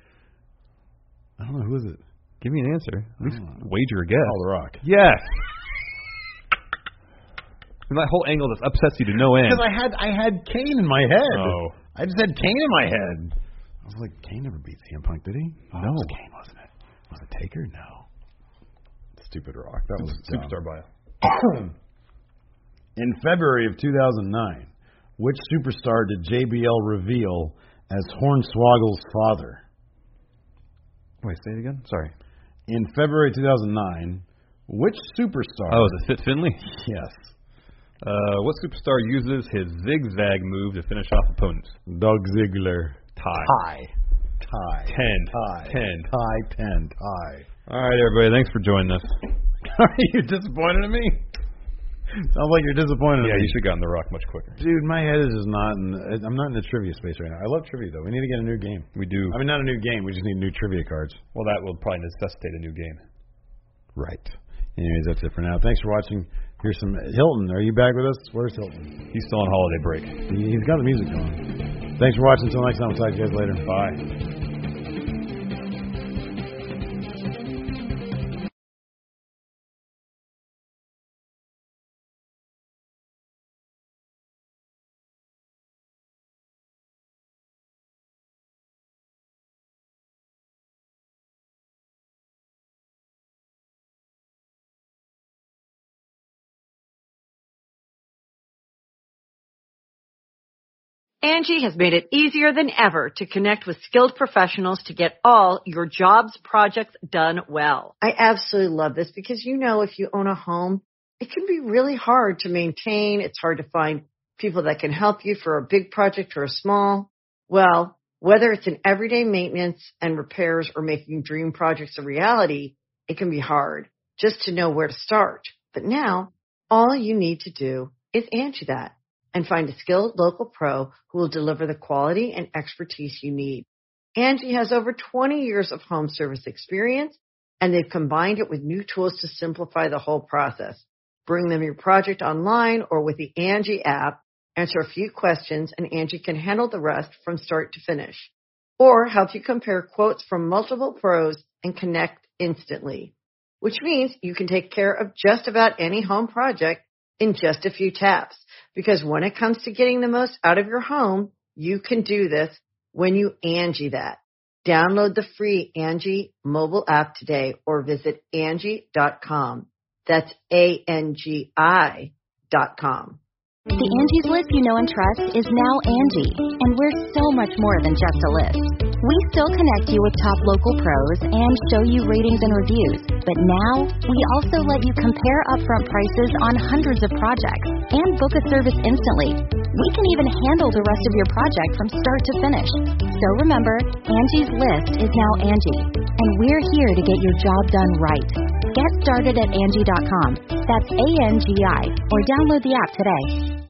S5: I don't know. Who is it?
S7: Give me an answer. At least wager a guess.
S5: Oh, The Rock.
S7: Yes. And that whole angle just upsets you to no end.
S5: Because I had I had Kane in my head.
S7: Oh.
S5: I just had Kane in my head. I was like, Kane never beat C M Punk, did he? Oh,
S7: No.
S5: It was Kane, wasn't it? Was it Taker? No. Stupid Rock. That was
S7: Superstar bio.
S5: In February of two thousand nine, which superstar did J B L reveal as Hornswoggle's father?
S7: Wait, say it again? Sorry.
S5: In February two thousand nine, which superstar?
S7: Oh, is it Fit Finley?
S5: Yes.
S7: Uh, what superstar uses his zigzag move to finish off opponents?
S5: Doug Ziggler.
S7: Tie.
S5: Tie. Tie.
S7: Ten.
S5: Tie.
S7: Ten.
S5: Tie. Ten. Tie.
S7: All right, everybody. Thanks for joining us.
S5: Are you disappointed in me? Sounds like you're disappointed
S7: Yeah,
S5: in me.
S7: you should have gotten The Rock much quicker.
S5: Dude, my head is just not in the, I'm not in the trivia space right now. I love trivia, though. We need to get a new game.
S7: We do.
S5: I mean, not a new game. We just need new trivia cards.
S7: Well, that will probably necessitate a new game.
S5: Right. Anyways, that's it for now. Thanks for watching. Here's some Hilton. Are you back with us? Where's Hilton?
S7: He's still on holiday break.
S5: He, he's got the music going. Thanks for watching. Until next time, we'll talk to you guys later. Bye.
S8: Angie has made it easier than ever to connect with skilled professionals to get all your jobs projects done well. I absolutely love this because, you know, if you own a home, it can be really hard to maintain. It's hard to find people that can help you for a big project or a small. Well, whether it's in everyday maintenance and repairs or making dream projects a reality, it can be hard just to know where to start. But now, all you need to do is Angie that and find a skilled local pro who will deliver the quality and expertise you need. Angie has over twenty years of home service experience, and they've combined it with new tools to simplify the whole process. Bring them your project online or with the Angie app, answer a few questions, and Angie can handle the rest from start to finish. Or help you compare quotes from multiple pros and connect instantly, which means you can take care of just about any home project in just a few taps. Because when it comes to getting the most out of your home, you can do this when you Angie that. Download the free Angie mobile app today or visit Angie dot com. That's A N G I dot com.
S1: The Angie's List you know and trust is now Angie, and we're so much more than just a list. We still connect you with top local pros and show you ratings and reviews, but now we also let you compare upfront prices on hundreds of projects and book a service instantly. We can even handle the rest of your project from start to finish. So remember, Angie's List is now Angie, and we're here to get your job done right. Get started at Angie dot com. That's A N G I, or download the app today.